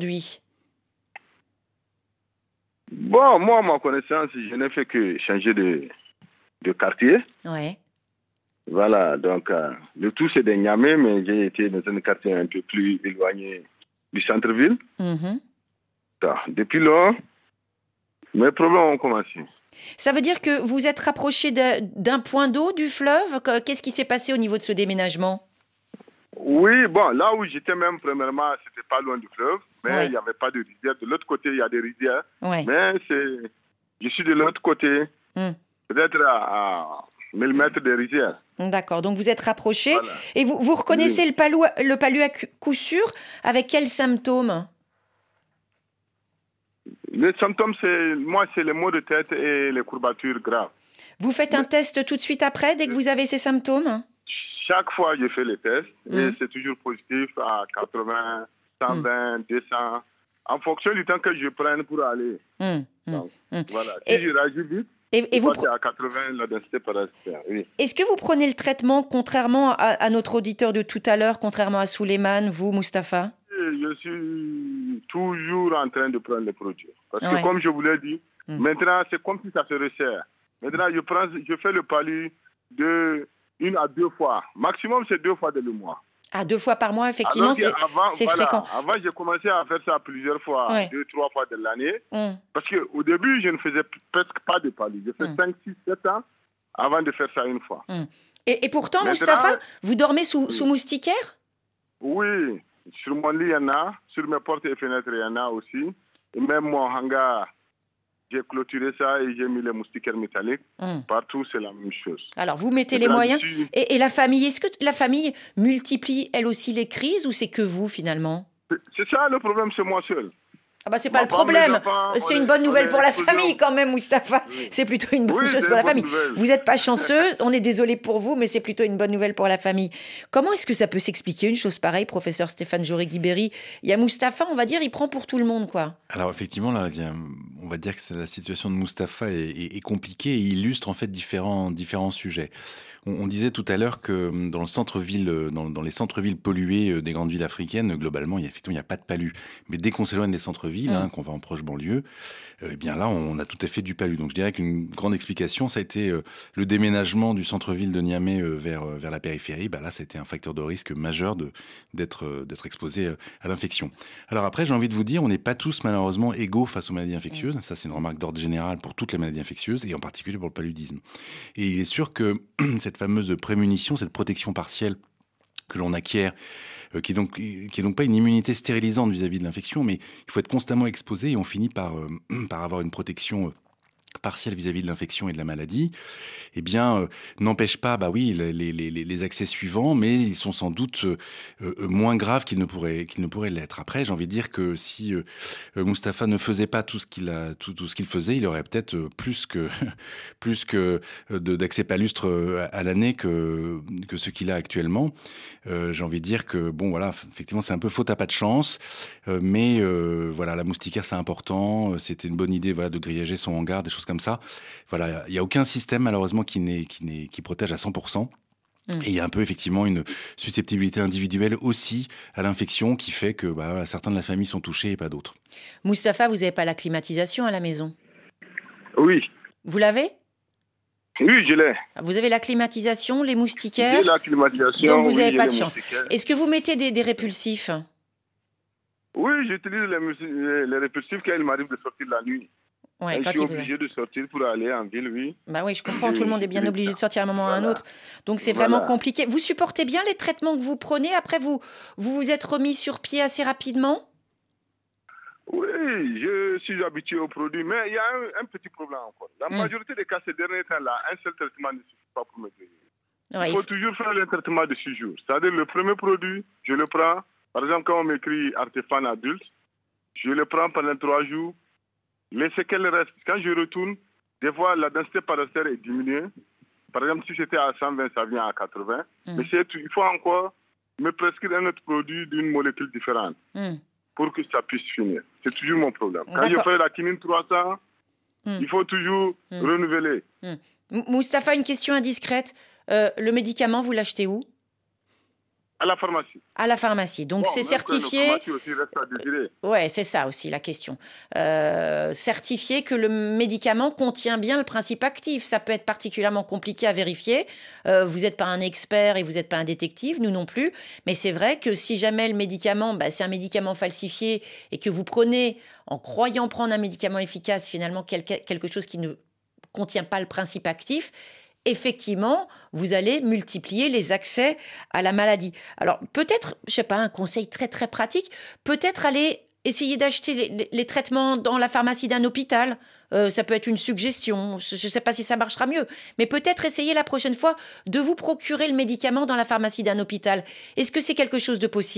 Bon, moi, à ma connaissance, je n'ai fait que changer de, de quartier. Ouais. Voilà, donc euh, le tout c'est de Niamey, mais j'ai été dans un quartier un peu plus éloigné du centre-ville. Mmh. Depuis lors, mes problèmes ont commencé. Ça veut dire que vous êtes rapproché de, d'un point d'eau du fleuve ? Qu'est-ce qui s'est passé au niveau de ce déménagement ? Oui, bon, là où j'étais même, premièrement, c'était pas loin du fleuve, mais il Ouais. n'y avait pas de rivière. De l'autre côté, il y a des rivières, Ouais. mais c'est, je suis de l'autre côté, Mmh. peut-être à, à mille mètres des rivières. D'accord, donc vous êtes rapproché. Voilà. Et vous, vous reconnaissez Oui. le palu, le palu à cu- coup sûr avec quels symptômes ? Les symptômes, c'est, moi, c'est les maux de tête et les courbatures graves. Vous faites un test tout de suite après, dès que vous avez ces symptômes ? Chaque fois, je fais les tests et Mm. c'est toujours positif à quatre-vingts, cent vingt, Mm. deux cents, en fonction du temps que je prenne pour aller. Hum, hum, Donc, hum. voilà. Si Et- je réagis vite, Et, et vous, je pre- à quatre-vingts la densité parasitaire. Oui. est-ce que vous prenez le traitement, contrairement à, à notre auditeur de tout à l'heure, contrairement à Souleymane, vous, Mustapha ? Et je suis toujours en train de prendre les produits. Parce Ouais. que comme je vous l'ai dit, Mm. maintenant, c'est comme si ça se resserre. Maintenant, je, prends, je fais le palu de une à deux fois. Maximum, c'est deux fois dans le mois. Ah, deux fois par mois, effectivement, Alors que c'est, avant, c'est voilà, fréquent. avant, j'ai commencé à faire ça plusieurs fois, Ouais. deux, trois fois de l'année. Hum. Parce qu'au début, je ne faisais p- presque pas de palu. J'ai fait Mm. cinq, six, sept ans avant de faire ça une fois. Et, et pourtant, Maintenant- Mustapha, vous dormez sous, Oui. sous moustiquaire ? Oui, sur mon lit, il y en a. Sur mes portes et fenêtres, il y en a aussi. Et même mon hangar, j'ai clôturé ça et j'ai mis les moustiquaires métalliques. Hum. Partout, c'est la même chose. Alors, vous mettez les Maintenant, moyens. je suis- Et, et la famille, est-ce que la famille multiplie elle aussi les crises ou c'est que vous finalement ? C'est- C'est ça le problème, c'est moi seul. Ah bah c'est Ma pas le femme, mes problème. enfants, C'est on une est- bonne on nouvelle est pour la explosé. famille quand même, Mustapha. Oui. C'est plutôt une bonne Oui, chose c'est pour la une bonne famille. nouvelle. Vous n'êtes pas chanceux, on est désolé pour vous, mais c'est plutôt une bonne nouvelle pour la famille. Comment est-ce que ça peut s'expliquer une chose pareille, professeur Stéphane Joré-Guibéry ? Il y a Mustapha, on va dire, il prend pour tout le monde, quoi. Alors effectivement, là, il y a- on va dire que c'est- la situation de Mustapha est, est- est compliquée et illustre en fait différents, différents sujets. On, on disait tout à l'heure que hum, dans le centre-ville, euh, dans, dans les centres-villes pollués euh, des grandes villes africaines, globalement, il y a, effectivement, il n'y a pas de palu. Mais dès qu'on s'éloigne des centres-villes, Mm. hein, qu'on va en proche banlieue, euh, eh bien là, on a tout à fait du palu. Donc je dirais qu'une grande explication, ça a été euh, le déménagement du centre-ville de Niamey euh, vers, euh, vers la périphérie. Bah, là, c'était un facteur de risque majeur de, d'être, euh, d'être exposé euh, à l'infection. Alors après, j'ai envie de vous dire, on n'est pas tous malheureusement égaux face aux maladies infectieuses. Ça, c'est une remarque d'ordre général pour toutes les maladies infectieuses et en particulier pour le paludisme. Et il est sûr que cette fameuse prémunition, cette protection partielle que l'on acquiert, euh, qui est donc qui est donc pas une immunité stérilisante vis-à-vis de l'infection, mais il faut être constamment exposé et on finit par euh, par avoir une protection euh, partielle vis-à-vis de l'infection et de la maladie, eh bien, euh, n'empêche pas, bah oui, les, les, les, les accès suivants, mais ils sont sans doute euh, euh, moins graves qu'ils ne pourraient, qu'ils ne pourraient l'être. Après, j'ai envie de dire que si euh, euh, Mustapha ne faisait pas tout ce qu'il a, tout, tout ce qu'il faisait, il aurait peut-être euh, plus que plus que euh, de, d'accès palustre euh, à l'année que que ce qu'il a actuellement. Euh, j'ai envie de dire que bon, voilà, effectivement, c'est un peu faute à pas de chance, euh, mais euh, voilà, la moustiquaire, c'est important. C'était une bonne idée, voilà, de grillager son hangar, des choses comme ça. Voilà, il y a aucun système malheureusement qui n'est qui n'est qui protège à cent pour cent. Mm. Et il y a un peu effectivement une susceptibilité individuelle aussi à l'infection qui fait que bah, voilà, certains de la famille sont touchés et pas d'autres. Mustapha, vous n'avez pas la climatisation à la maison ? Oui, Vous l'avez ? oui, je l'ai. Vous avez la climatisation, les J'ai moustiquaires ? la climatisation. Donc vous oui, n'avez j'ai pas les de chance. moustiquaires. Est-ce que vous mettez des, des répulsifs ? Oui, j'utilise les, mus- les, les répulsifs quand il m'arrive de sortir la nuit. Ouais, Quand quand je suis il vous- obligé de sortir pour aller en ville, oui. Bah oui, je comprends, Oui, tout le monde est bien oui. obligé de sortir à un moment ou à un Voilà. autre. Donc c'est Voilà. vraiment compliqué. Vous supportez bien les traitements que vous prenez ? Après, vous vous, vous êtes remis sur pied assez rapidement ? Oui, je suis habitué aux produits, mais il y a un, un petit problème encore. La Mm. majorité des cas, ces derniers temps-là, un seul traitement ne suffit pas pour me guérir. Ouais, Il il faut faut- toujours faire le traitement de six jours. C'est-à-dire le premier produit, je le prends. Par exemple, quand on m'écrit Artefan adulte, je le prends pendant trois jours. Les séquelles restent. Quand je retourne, des fois, la densité paracétaire est diminuée. Par exemple, si c'était à cent vingt, ça vient à quatre-vingts. Mm. Mais c'est, il faut encore me prescrire un autre produit d'une molécule différente mm. pour que ça puisse finir. C'est toujours mon problème. Quand D'accord. je fais la quinine trois cents, mm. il faut toujours mm. renouveler. Mm. Moustapha, une question indiscrète. Euh, le médicament, vous l'achetez où ? À la pharmacie. À la pharmacie. Donc, bon, c'est certifié. Aussi reste à désirer. Ouais, c'est ça aussi la question. Euh, certifié que le médicament contient bien le principe actif. Ça peut être particulièrement compliqué à vérifier. Euh, vous n'êtes pas un expert et vous n'êtes pas un détective, nous non plus. Mais c'est vrai que si jamais le médicament, bah, c'est un médicament falsifié et que vous prenez, en croyant prendre un médicament efficace, finalement quelque, quelque chose qui ne contient pas le principe actif, effectivement, vous allez multiplier les accès à la maladie. Alors, peut-être, je ne sais pas, un conseil très, très pratique, peut-être aller essayer d'acheter les, les traitements dans la pharmacie d'un hôpital. Euh, ça peut être une suggestion, je ne sais pas si ça marchera mieux, mais peut-être essayer la prochaine fois de vous procurer le médicament dans la pharmacie d'un hôpital. Est-ce que c'est quelque chose de possible ?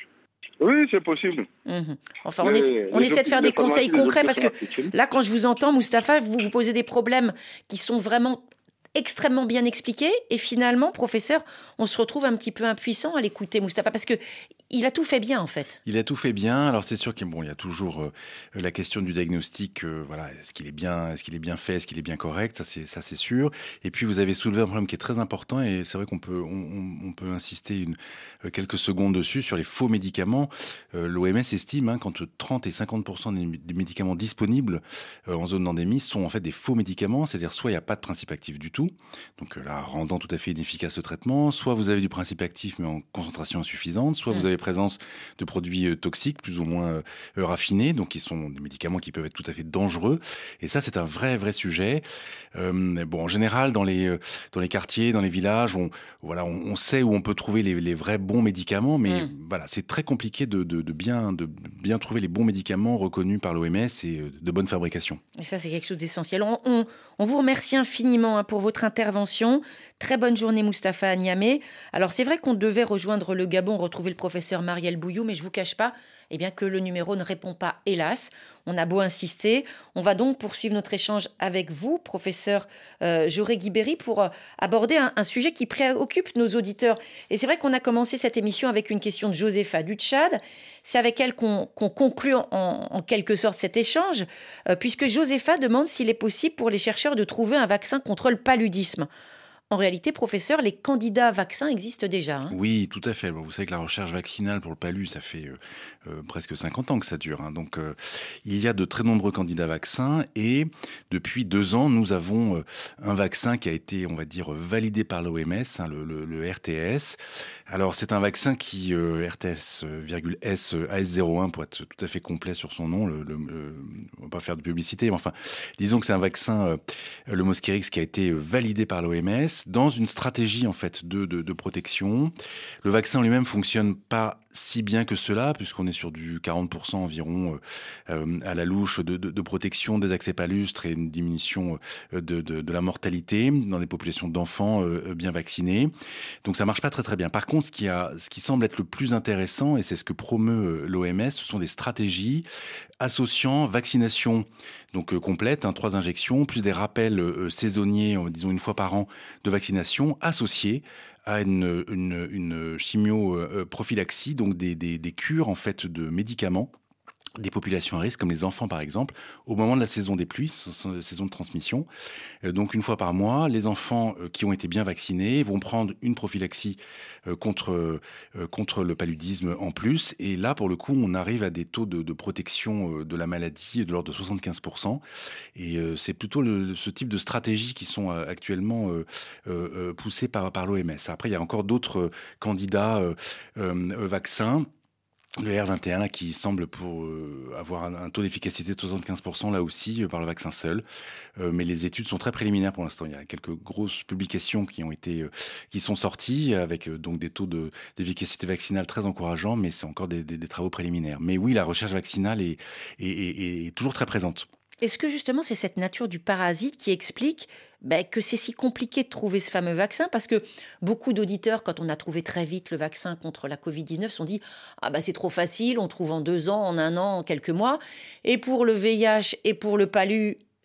Oui, c'est possible. Mmh. Enfin, on, essaie, on essaie de faire des conseils concrets parce que là, quand je vous entends, Moustapha, vous vous posez des problèmes qui sont vraiment extrêmement bien expliqué et finalement, professeur, on se retrouve un petit peu impuissant à l'écouter, Moustapha, parce que il a tout fait bien en fait. Il a tout fait bien. Alors c'est sûr qu'il bon, il y a toujours euh, la question du diagnostic. Euh, voilà, est-ce qu'il est bien, est-ce qu'il est bien fait, est-ce qu'il est bien correct, ça c'est ça c'est sûr. Et puis vous avez soulevé un problème qui est très important et c'est vrai qu'on peut on, on peut insister une, euh, quelques secondes dessus sur les faux médicaments. Euh, L'O M S estime hein, qu'entre trente et cinquante pour cent des, des médicaments disponibles euh, en zone d'endémie sont en fait des faux médicaments, c'est-à-dire soit il n'y a pas de principe actif du tout, donc euh, là rendant tout à fait inefficace le traitement, soit vous avez du principe actif mais en concentration insuffisante, soit mmh. vous avez présence de produits euh, toxiques plus ou moins euh, raffinés, donc qui sont des médicaments qui peuvent être tout à fait dangereux. Et ça, c'est un vrai, vrai sujet. Euh, bon, en général, dans les euh, dans les quartiers, dans les villages, on voilà, on, on sait où on peut trouver les, les vrais bons médicaments, mais mmh. voilà, c'est très compliqué de, de, de bien de bien trouver les bons médicaments reconnus par l'O M S et euh, de bonne fabrication. Et ça, c'est quelque chose d'essentiel. On, on, on vous remercie infiniment hein, pour votre intervention. Très bonne journée, Moustapha à Niamey. Alors, c'est vrai qu'on devait rejoindre le Gabon, retrouver le professeur Marielle Bouillou, mais je ne vous cache pas eh bien, que le numéro ne répond pas, hélas. On a beau insister. On va donc poursuivre notre échange avec vous, professeur euh, Joré Guibéry, pour euh, aborder un, un sujet qui préoccupe nos auditeurs. Et c'est vrai qu'on a commencé cette émission avec une question de Josepha du Tchad. C'est avec elle qu'on, qu'on conclut en, en quelque sorte cet échange, euh, puisque Josepha demande s'il est possible pour les chercheurs de trouver un vaccin contre le paludisme. En réalité, professeur, les candidats vaccins existent déjà. Hein. Oui, tout à fait. Vous savez que la recherche vaccinale pour le palu, ça fait euh, euh, presque cinquante ans que ça dure. Hein. Donc, euh, il y a de très nombreux candidats vaccins et depuis deux ans, nous avons euh, un vaccin qui a été, on va dire, validé par l'O M S, hein, le, le, le R T S. Alors, c'est un vaccin qui, euh, R T S, virgule S, A S zéro un, pour être tout à fait complet sur son nom. Le, le, le, on va pas faire de publicité, mais enfin, disons que c'est un vaccin, euh, le Mosquirix, qui a été validé par l'O M S. Dans une stratégie en fait de, de, de protection. Le vaccin lui-même fonctionne pas si bien que cela, puisqu'on est sur du quarante pour cent environ euh, à la louche de, de, de protection des accès palustres et une diminution de, de, de la mortalité dans des populations d'enfants euh, bien vaccinés. Donc ça marche pas très très bien. Par contre, ce qui, a, ce qui semble être le plus intéressant, et c'est ce que promeut l'O M S, ce sont des stratégies associant vaccination donc euh, complète, hein, trois injections, plus des rappels euh, saisonniers, euh, disons une fois par an, de vaccination associés à une, une, une chimioprophylaxie, donc des, des, des cures en fait de médicaments des populations à risque, comme les enfants par exemple, au moment de la saison des pluies, saison de transmission. Donc une fois par mois, les enfants qui ont été bien vaccinés vont prendre une prophylaxie contre, contre le paludisme en plus. Et là, pour le coup, on arrive à des taux de, de protection de la maladie de l'ordre de soixante-quinze pour cent. Et c'est plutôt le, ce type de stratégies qui sont actuellement poussées par, par l'O M S. Après, il y a encore d'autres candidats euh, euh, vaccins. Le R vingt et un, là, qui semble pour euh, avoir un, un taux d'efficacité de soixante-quinze pour cent là aussi euh, par le vaccin seul. Euh, mais les études sont très préliminaires pour l'instant. Il y a quelques grosses publications qui ont été, euh, qui sont sorties avec euh, donc des taux de, d'efficacité vaccinale très encourageants, mais c'est encore des, des, des travaux préliminaires. Mais oui, la recherche vaccinale est, est, est, est toujours très présente. Est-ce que justement c'est cette nature du parasite qui explique ben, que c'est si compliqué de trouver ce fameux vaccin? Parce que beaucoup d'auditeurs, quand on a trouvé très vite le vaccin contre la covid dix-neuf, se sont dit « Ah ben c'est trop facile, on trouve en deux ans, en un an, en quelques mois. » Et pour le V I H et pour le palu,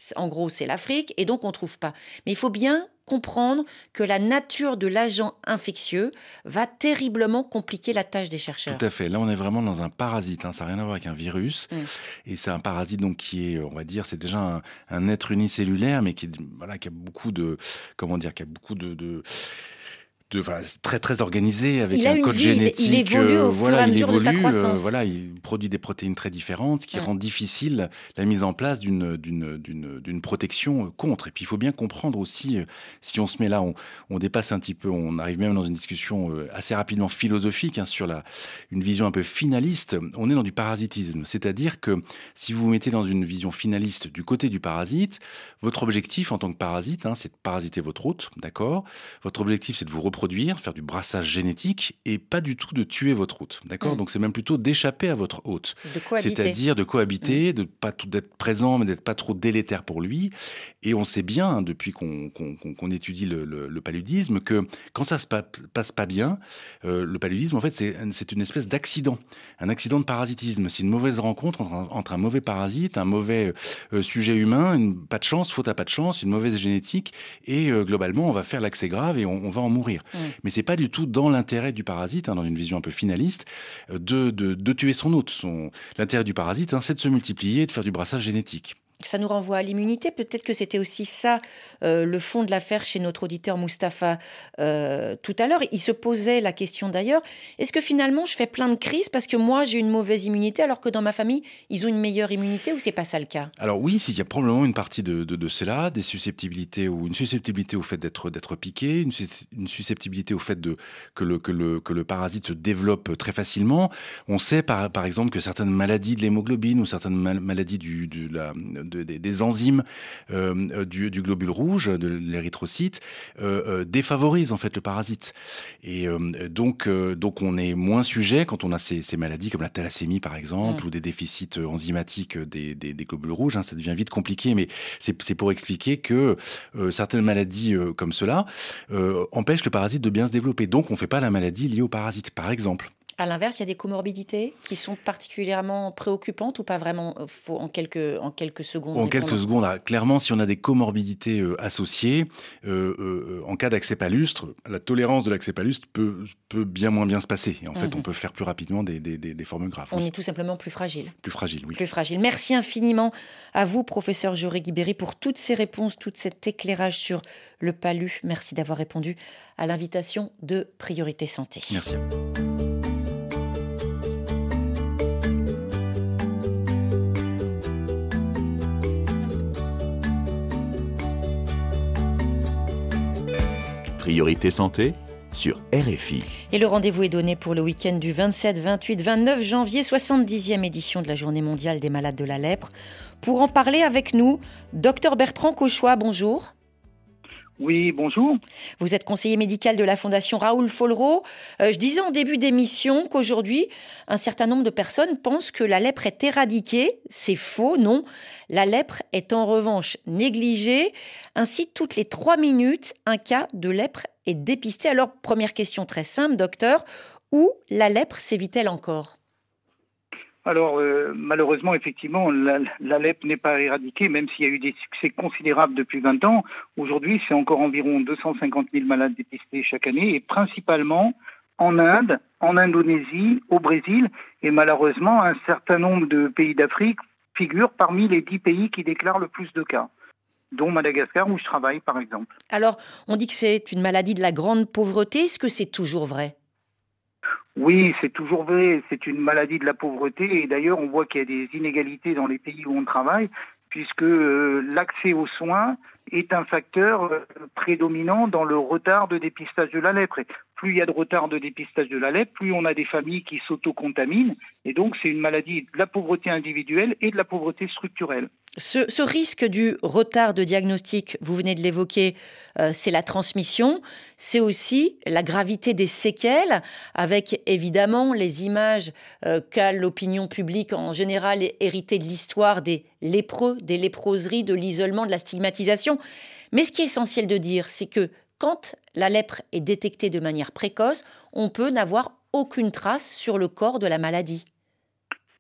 en gros, c'est l'Afrique, et donc on ne trouve pas. Mais il faut bien comprendre que la nature de l'agent infectieux va terriblement compliquer la tâche des chercheurs. Tout à fait. Là, on est vraiment dans un parasite. Hein. Ça n'a rien à voir avec un virus. Mmh. Et c'est un parasite donc qui est, on va dire, c'est déjà un, un être unicellulaire, mais qui, voilà, qui a beaucoup de, comment dire, qui a beaucoup de, de De, enfin, très très organisé avec il un code vie, génétique. Il évolue au voilà, fur et à mesure évolue, de sa croissance. Euh, voilà, il produit des protéines très différentes, ce qui ouais. rend difficile la mise en place d'une d'une d'une d'une protection contre. Et puis il faut bien comprendre aussi, si on se met là, on, on dépasse un petit peu, on arrive même dans une discussion assez rapidement philosophique hein, sur la une vision un peu finaliste. On est dans du parasitisme, c'est-à-dire que si vous vous mettez dans une vision finaliste du côté du parasite, votre objectif en tant que parasite, hein, c'est de parasiter votre hôte, d'accord ? Votre objectif, c'est de vous reproduire, faire du brassage génétique et pas du tout de tuer votre hôte, d'accord ? mmh. Donc c'est même plutôt d'échapper à votre hôte, de cohabiter. C'est-à-dire de cohabiter, mmh. de pas tout d'être présent, mais d'être pas trop délétère pour lui. Et on sait bien, hein, depuis qu'on, qu'on, qu'on étudie le, le, le paludisme, que quand ça se pa- passe pas bien, euh, le paludisme, en fait, c'est, c'est une espèce d'accident, un accident de parasitisme. C'est une mauvaise rencontre entre un, entre un mauvais parasite, un mauvais euh, sujet humain, une, pas de chance, faute à pas de chance, une mauvaise génétique, et euh, globalement, on va faire l'accès grave et on, on va en mourir. Mmh. Mais c'est pas du tout dans l'intérêt du parasite, hein, dans une vision un peu finaliste, de, de, de tuer son hôte. Son... L'intérêt du parasite, hein, c'est de se multiplier et de faire du brassage génétique. Ça nous renvoie à l'immunité. Peut-être que c'était aussi ça, euh, le fond de l'affaire chez notre auditeur Mustapha euh, tout à l'heure. Il se posait la question d'ailleurs, est-ce que finalement je fais plein de crises parce que moi j'ai une mauvaise immunité alors que dans ma famille, ils ont une meilleure immunité ou c'est pas ça le cas ? Alors oui, il y a probablement une partie de, de, de cela, des susceptibilités ou une susceptibilité au fait d'être, d'être piqué, une, une susceptibilité au fait de, que, le, que, le, que le parasite se développe très facilement. On sait par, par exemple que certaines maladies de l'hémoglobine ou certaines mal- maladies du, de la... De Des, des enzymes euh, du, du globule rouge, de l'érythrocyte, euh, euh, défavorisent en fait le parasite. Et euh, donc, euh, donc on est moins sujet quand on a ces, ces maladies comme la thalassémie par exemple, mmh. ou des déficits enzymatiques des, des, des globules rouges. Hein, ça devient vite compliqué, mais c'est, c'est pour expliquer que euh, certaines maladies euh, comme cela euh, empêchent le parasite de bien se développer. Donc on ne fait pas la maladie liée au parasite, par exemple. À l'inverse, il y a des comorbidités qui sont particulièrement préoccupantes ou pas vraiment ? Faut en quelques, en quelques secondes. En quelques secondes, là, clairement, si on a des comorbidités euh, associées, euh, euh, en cas d'accès palustre, la tolérance de l'accès palustre peut, peut bien moins bien se passer. Et en mmh. fait, on peut faire plus rapidement des, des, des, des formes graves. On oui. est tout simplement plus fragile. Plus fragile, oui. Plus fragile. Merci infiniment à vous, professeur Jaurès-Guibéry, pour toutes ces réponses, tout cet éclairage sur le palu. Merci d'avoir répondu à l'invitation de Priorité Santé. Merci. Priorité Santé sur R F I. Et le rendez-vous est donné pour le week-end du vingt-sept, vingt-huit, vingt-neuf janvier, soixante-dixième édition de la Journée mondiale des malades de la lèpre. Pour en parler avec nous, docteur Bertrand Cauchois, bonjour. Oui, bonjour. Vous êtes conseiller médical de la Fondation Raoul Follereau. Euh, je disais en début d'émission qu'aujourd'hui, un certain nombre de personnes pensent que la lèpre est éradiquée. C'est faux, non. La lèpre est en revanche négligée. Ainsi, toutes les trois minutes, un cas de lèpre est dépisté. Alors, première question très simple, docteur. Où la lèpre sévit-elle encore ? Alors, euh, malheureusement, effectivement, la, la lèpre n'est pas éradiquée, même s'il y a eu des succès considérables depuis vingt ans. Aujourd'hui, c'est encore environ deux cent cinquante mille malades dépistés chaque année, et principalement en Inde, en Indonésie, au Brésil, et malheureusement, un certain nombre de pays d'Afrique figurent parmi les dix pays qui déclarent le plus de cas, dont Madagascar, où je travaille, par exemple. Alors, on dit que c'est une maladie de la grande pauvreté. Est-ce que c'est toujours vrai ? Oui, c'est toujours vrai, c'est une maladie de la pauvreté et d'ailleurs on voit qu'il y a des inégalités dans les pays où on travaille puisque euh, l'accès aux soins est un facteur euh, prédominant dans le retard de dépistage de la lèpre. Et plus il y a de retard de dépistage de la lèpre, plus on a des familles qui s'autocontaminent et donc c'est une maladie de la pauvreté individuelle et de la pauvreté structurelle. Ce, ce risque du retard de diagnostic, vous venez de l'évoquer, euh, c'est la transmission, c'est aussi la gravité des séquelles, avec évidemment les images euh, qu'a l'opinion publique en général héritées de l'histoire des lépreux, des léproseries, de l'isolement, de la stigmatisation. Mais ce qui est essentiel de dire, c'est que quand la lèpre est détectée de manière précoce, on peut n'avoir aucune trace sur le corps de la maladie.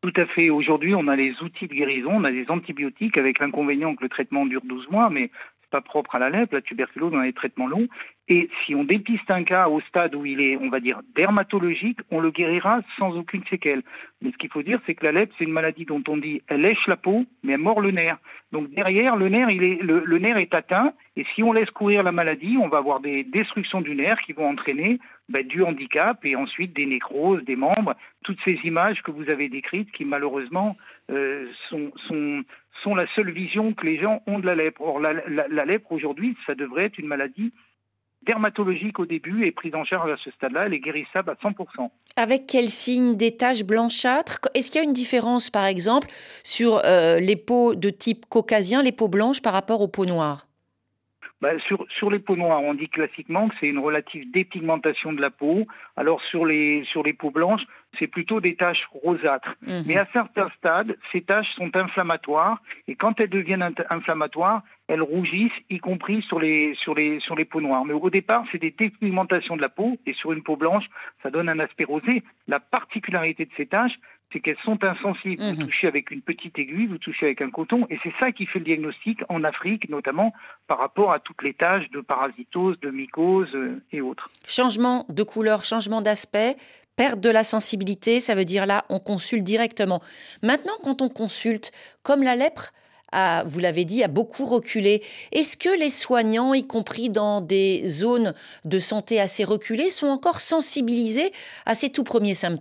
Tout à fait. Aujourd'hui, on a les outils de guérison, on a des antibiotiques avec l'inconvénient que le traitement dure douze mois, mais c'est pas propre à la lèpre. La tuberculose, on a des traitements longs. Et si on dépiste un cas au stade où il est, on va dire, dermatologique, on le guérira sans aucune séquelle. Mais ce qu'il faut dire, c'est que la lèpre, c'est une maladie dont on dit, elle lèche la peau, mais elle mord le nerf. Donc derrière, le nerf, il est, le, le nerf est atteint. Et si on laisse courir la maladie, on va avoir des destructions du nerf qui vont entraîner ben, du handicap et ensuite des nécroses, des membres. Toutes ces images que vous avez décrites qui, malheureusement, euh, sont, sont, sont la seule vision que les gens ont de la lèpre. Or, la, la, la lèpre, aujourd'hui, ça devrait être une maladie dermatologique au début et prise en charge à ce stade-là, elle est guérissable à cent pour cent. Avec quel signe? Des taches blanchâtres? Est-ce qu'il y a une différence, par exemple, sur euh, les peaux de type caucasien, les peaux blanches par rapport aux peaux noires? Bah, sur, sur les peaux noires, on dit classiquement que c'est une relative dépigmentation de la peau. Alors sur les, sur les peaux blanches, c'est plutôt des taches rosâtres. Mmh. Mais à certains stades, ces taches sont inflammatoires et quand elles deviennent inflammatoires, elles rougissent, y compris sur les, sur les, sur les peaux noires. Mais au départ, c'est des dépigmentations de la peau et sur une peau blanche, ça donne un aspect rosé. La particularité de ces taches, c'est qu'elles sont insensibles. Mmh. Vous touchez avec une petite aiguille, vous touchez avec un coton, et c'est ça qui fait le diagnostic en Afrique, notamment par rapport à toutes les taches de parasitose, de mycose euh, et autres. Changement de couleur, changement d'aspect, perte de la sensibilité, ça veut dire là, on consulte directement. Maintenant, quand on consulte, comme la lèpre, a, vous l'avez dit, a beaucoup reculé, est-ce que les soignants, y compris dans des zones de santé assez reculées, sont encore sensibilisés à ces tout premiers symptômes ?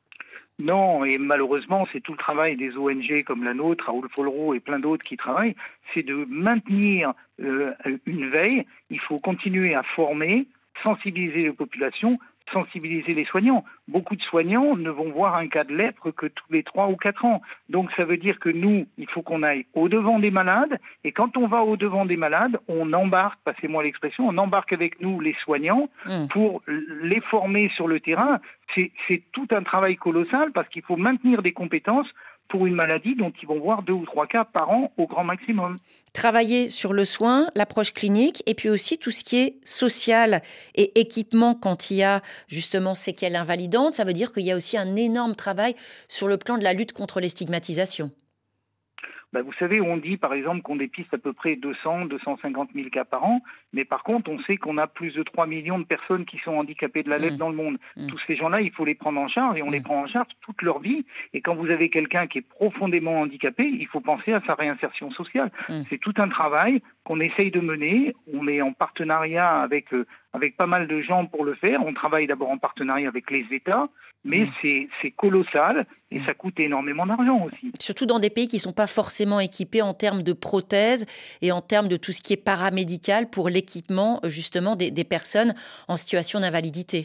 Non, et malheureusement, c'est tout le travail des O N G comme la nôtre, Raoul Follereau et plein d'autres qui travaillent, c'est de maintenir euh, une veille. Il faut continuer à former, sensibiliser les populations, sensibiliser les soignants. Beaucoup de soignants ne vont voir un cas de lèpre que tous les trois ou quatre ans. Donc ça veut dire que nous, il faut qu'on aille au-devant des malades. Et quand on va au-devant des malades, on embarque, passez-moi l'expression, on embarque avec nous les soignants mmh. pour les former sur le terrain. C'est, c'est tout un travail colossal parce qu'il faut maintenir des compétences pour une maladie dont ils vont voir deux ou trois cas par an au grand maximum. Travailler sur le soin, l'approche clinique et puis aussi tout ce qui est social et équipement quand il y a justement séquelles invalidantes. Ça veut dire qu'il y a aussi un énorme travail sur le plan de la lutte contre les stigmatisations. Ben, vous savez, on dit par exemple qu'on dépiste à peu près deux cents à deux cent cinquante mille cas par an, mais par contre, on sait qu'on a plus de trois millions de personnes qui sont handicapées de la lèpre mmh. dans le monde. Mmh. Tous ces gens-là, il faut les prendre en charge et on mmh. les prend en charge toute leur vie. Et quand vous avez quelqu'un qui est profondément handicapé, il faut penser à sa réinsertion sociale. Mmh. C'est tout un travail qu'on essaye de mener. On est en partenariat avec, euh, avec pas mal de gens pour le faire. On travaille d'abord en partenariat avec les États, mais mmh. c'est, c'est colossal et mmh. ça coûte énormément d'argent aussi. Surtout dans des pays qui ne sont pas forcément équipés en termes de prothèses et en termes de tout ce qui est paramédical pour l'équipement justement des, des personnes en situation d'invalidité.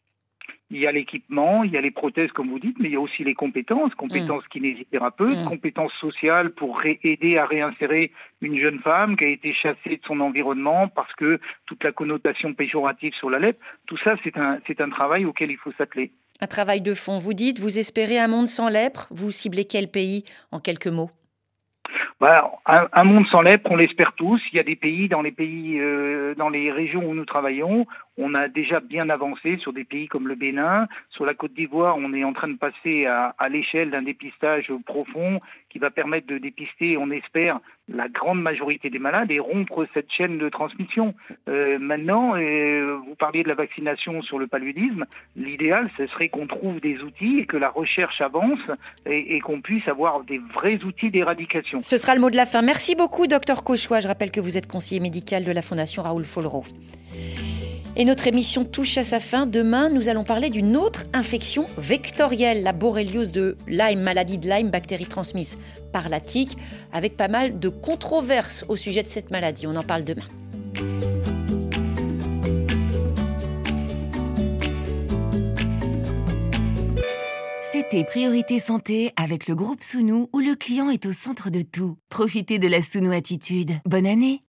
Il y a l'équipement, il y a les prothèses comme vous dites, mais il y a aussi les compétences, compétences mmh. kinésithérapeutes, mmh. compétences sociales pour ré- aider à réinsérer une jeune femme qui a été chassée de son environnement parce que toute la connotation péjorative sur la lèpre, tout ça c'est un, c'est un travail auquel il faut s'atteler. Un travail de fond. Vous dites, vous espérez un monde sans lèpre. Vous ciblez quel pays en quelques mots ? Bah, un, un monde sans lèpre, on l'espère tous. Il y a des pays, dans les pays, euh, dans les régions où nous travaillons, on a déjà bien avancé sur des pays comme le Bénin. Sur la Côte d'Ivoire, on est en train de passer à, à l'échelle d'un dépistage profond qui va permettre de dépister, on espère, la grande majorité des malades et rompre cette chaîne de transmission. Euh, maintenant, euh, vous parliez de la vaccination sur le paludisme. L'idéal, ce serait qu'on trouve des outils et que la recherche avance et, et qu'on puisse avoir des vrais outils d'éradication. Ce sera le mot de la fin. Merci beaucoup, docteur Cauchois. Je rappelle que vous êtes conseiller médical de la Fondation Raoul Follereau. Et notre émission touche à sa fin. Demain, nous allons parler d'une autre infection vectorielle, la borréliose de Lyme, maladie de Lyme, bactérie transmise par la tique, avec pas mal de controverses au sujet de cette maladie. On en parle demain. C'était Priorité Santé avec le groupe Sounou où le client est au centre de tout. Profitez de la Sounou Attitude. Bonne année!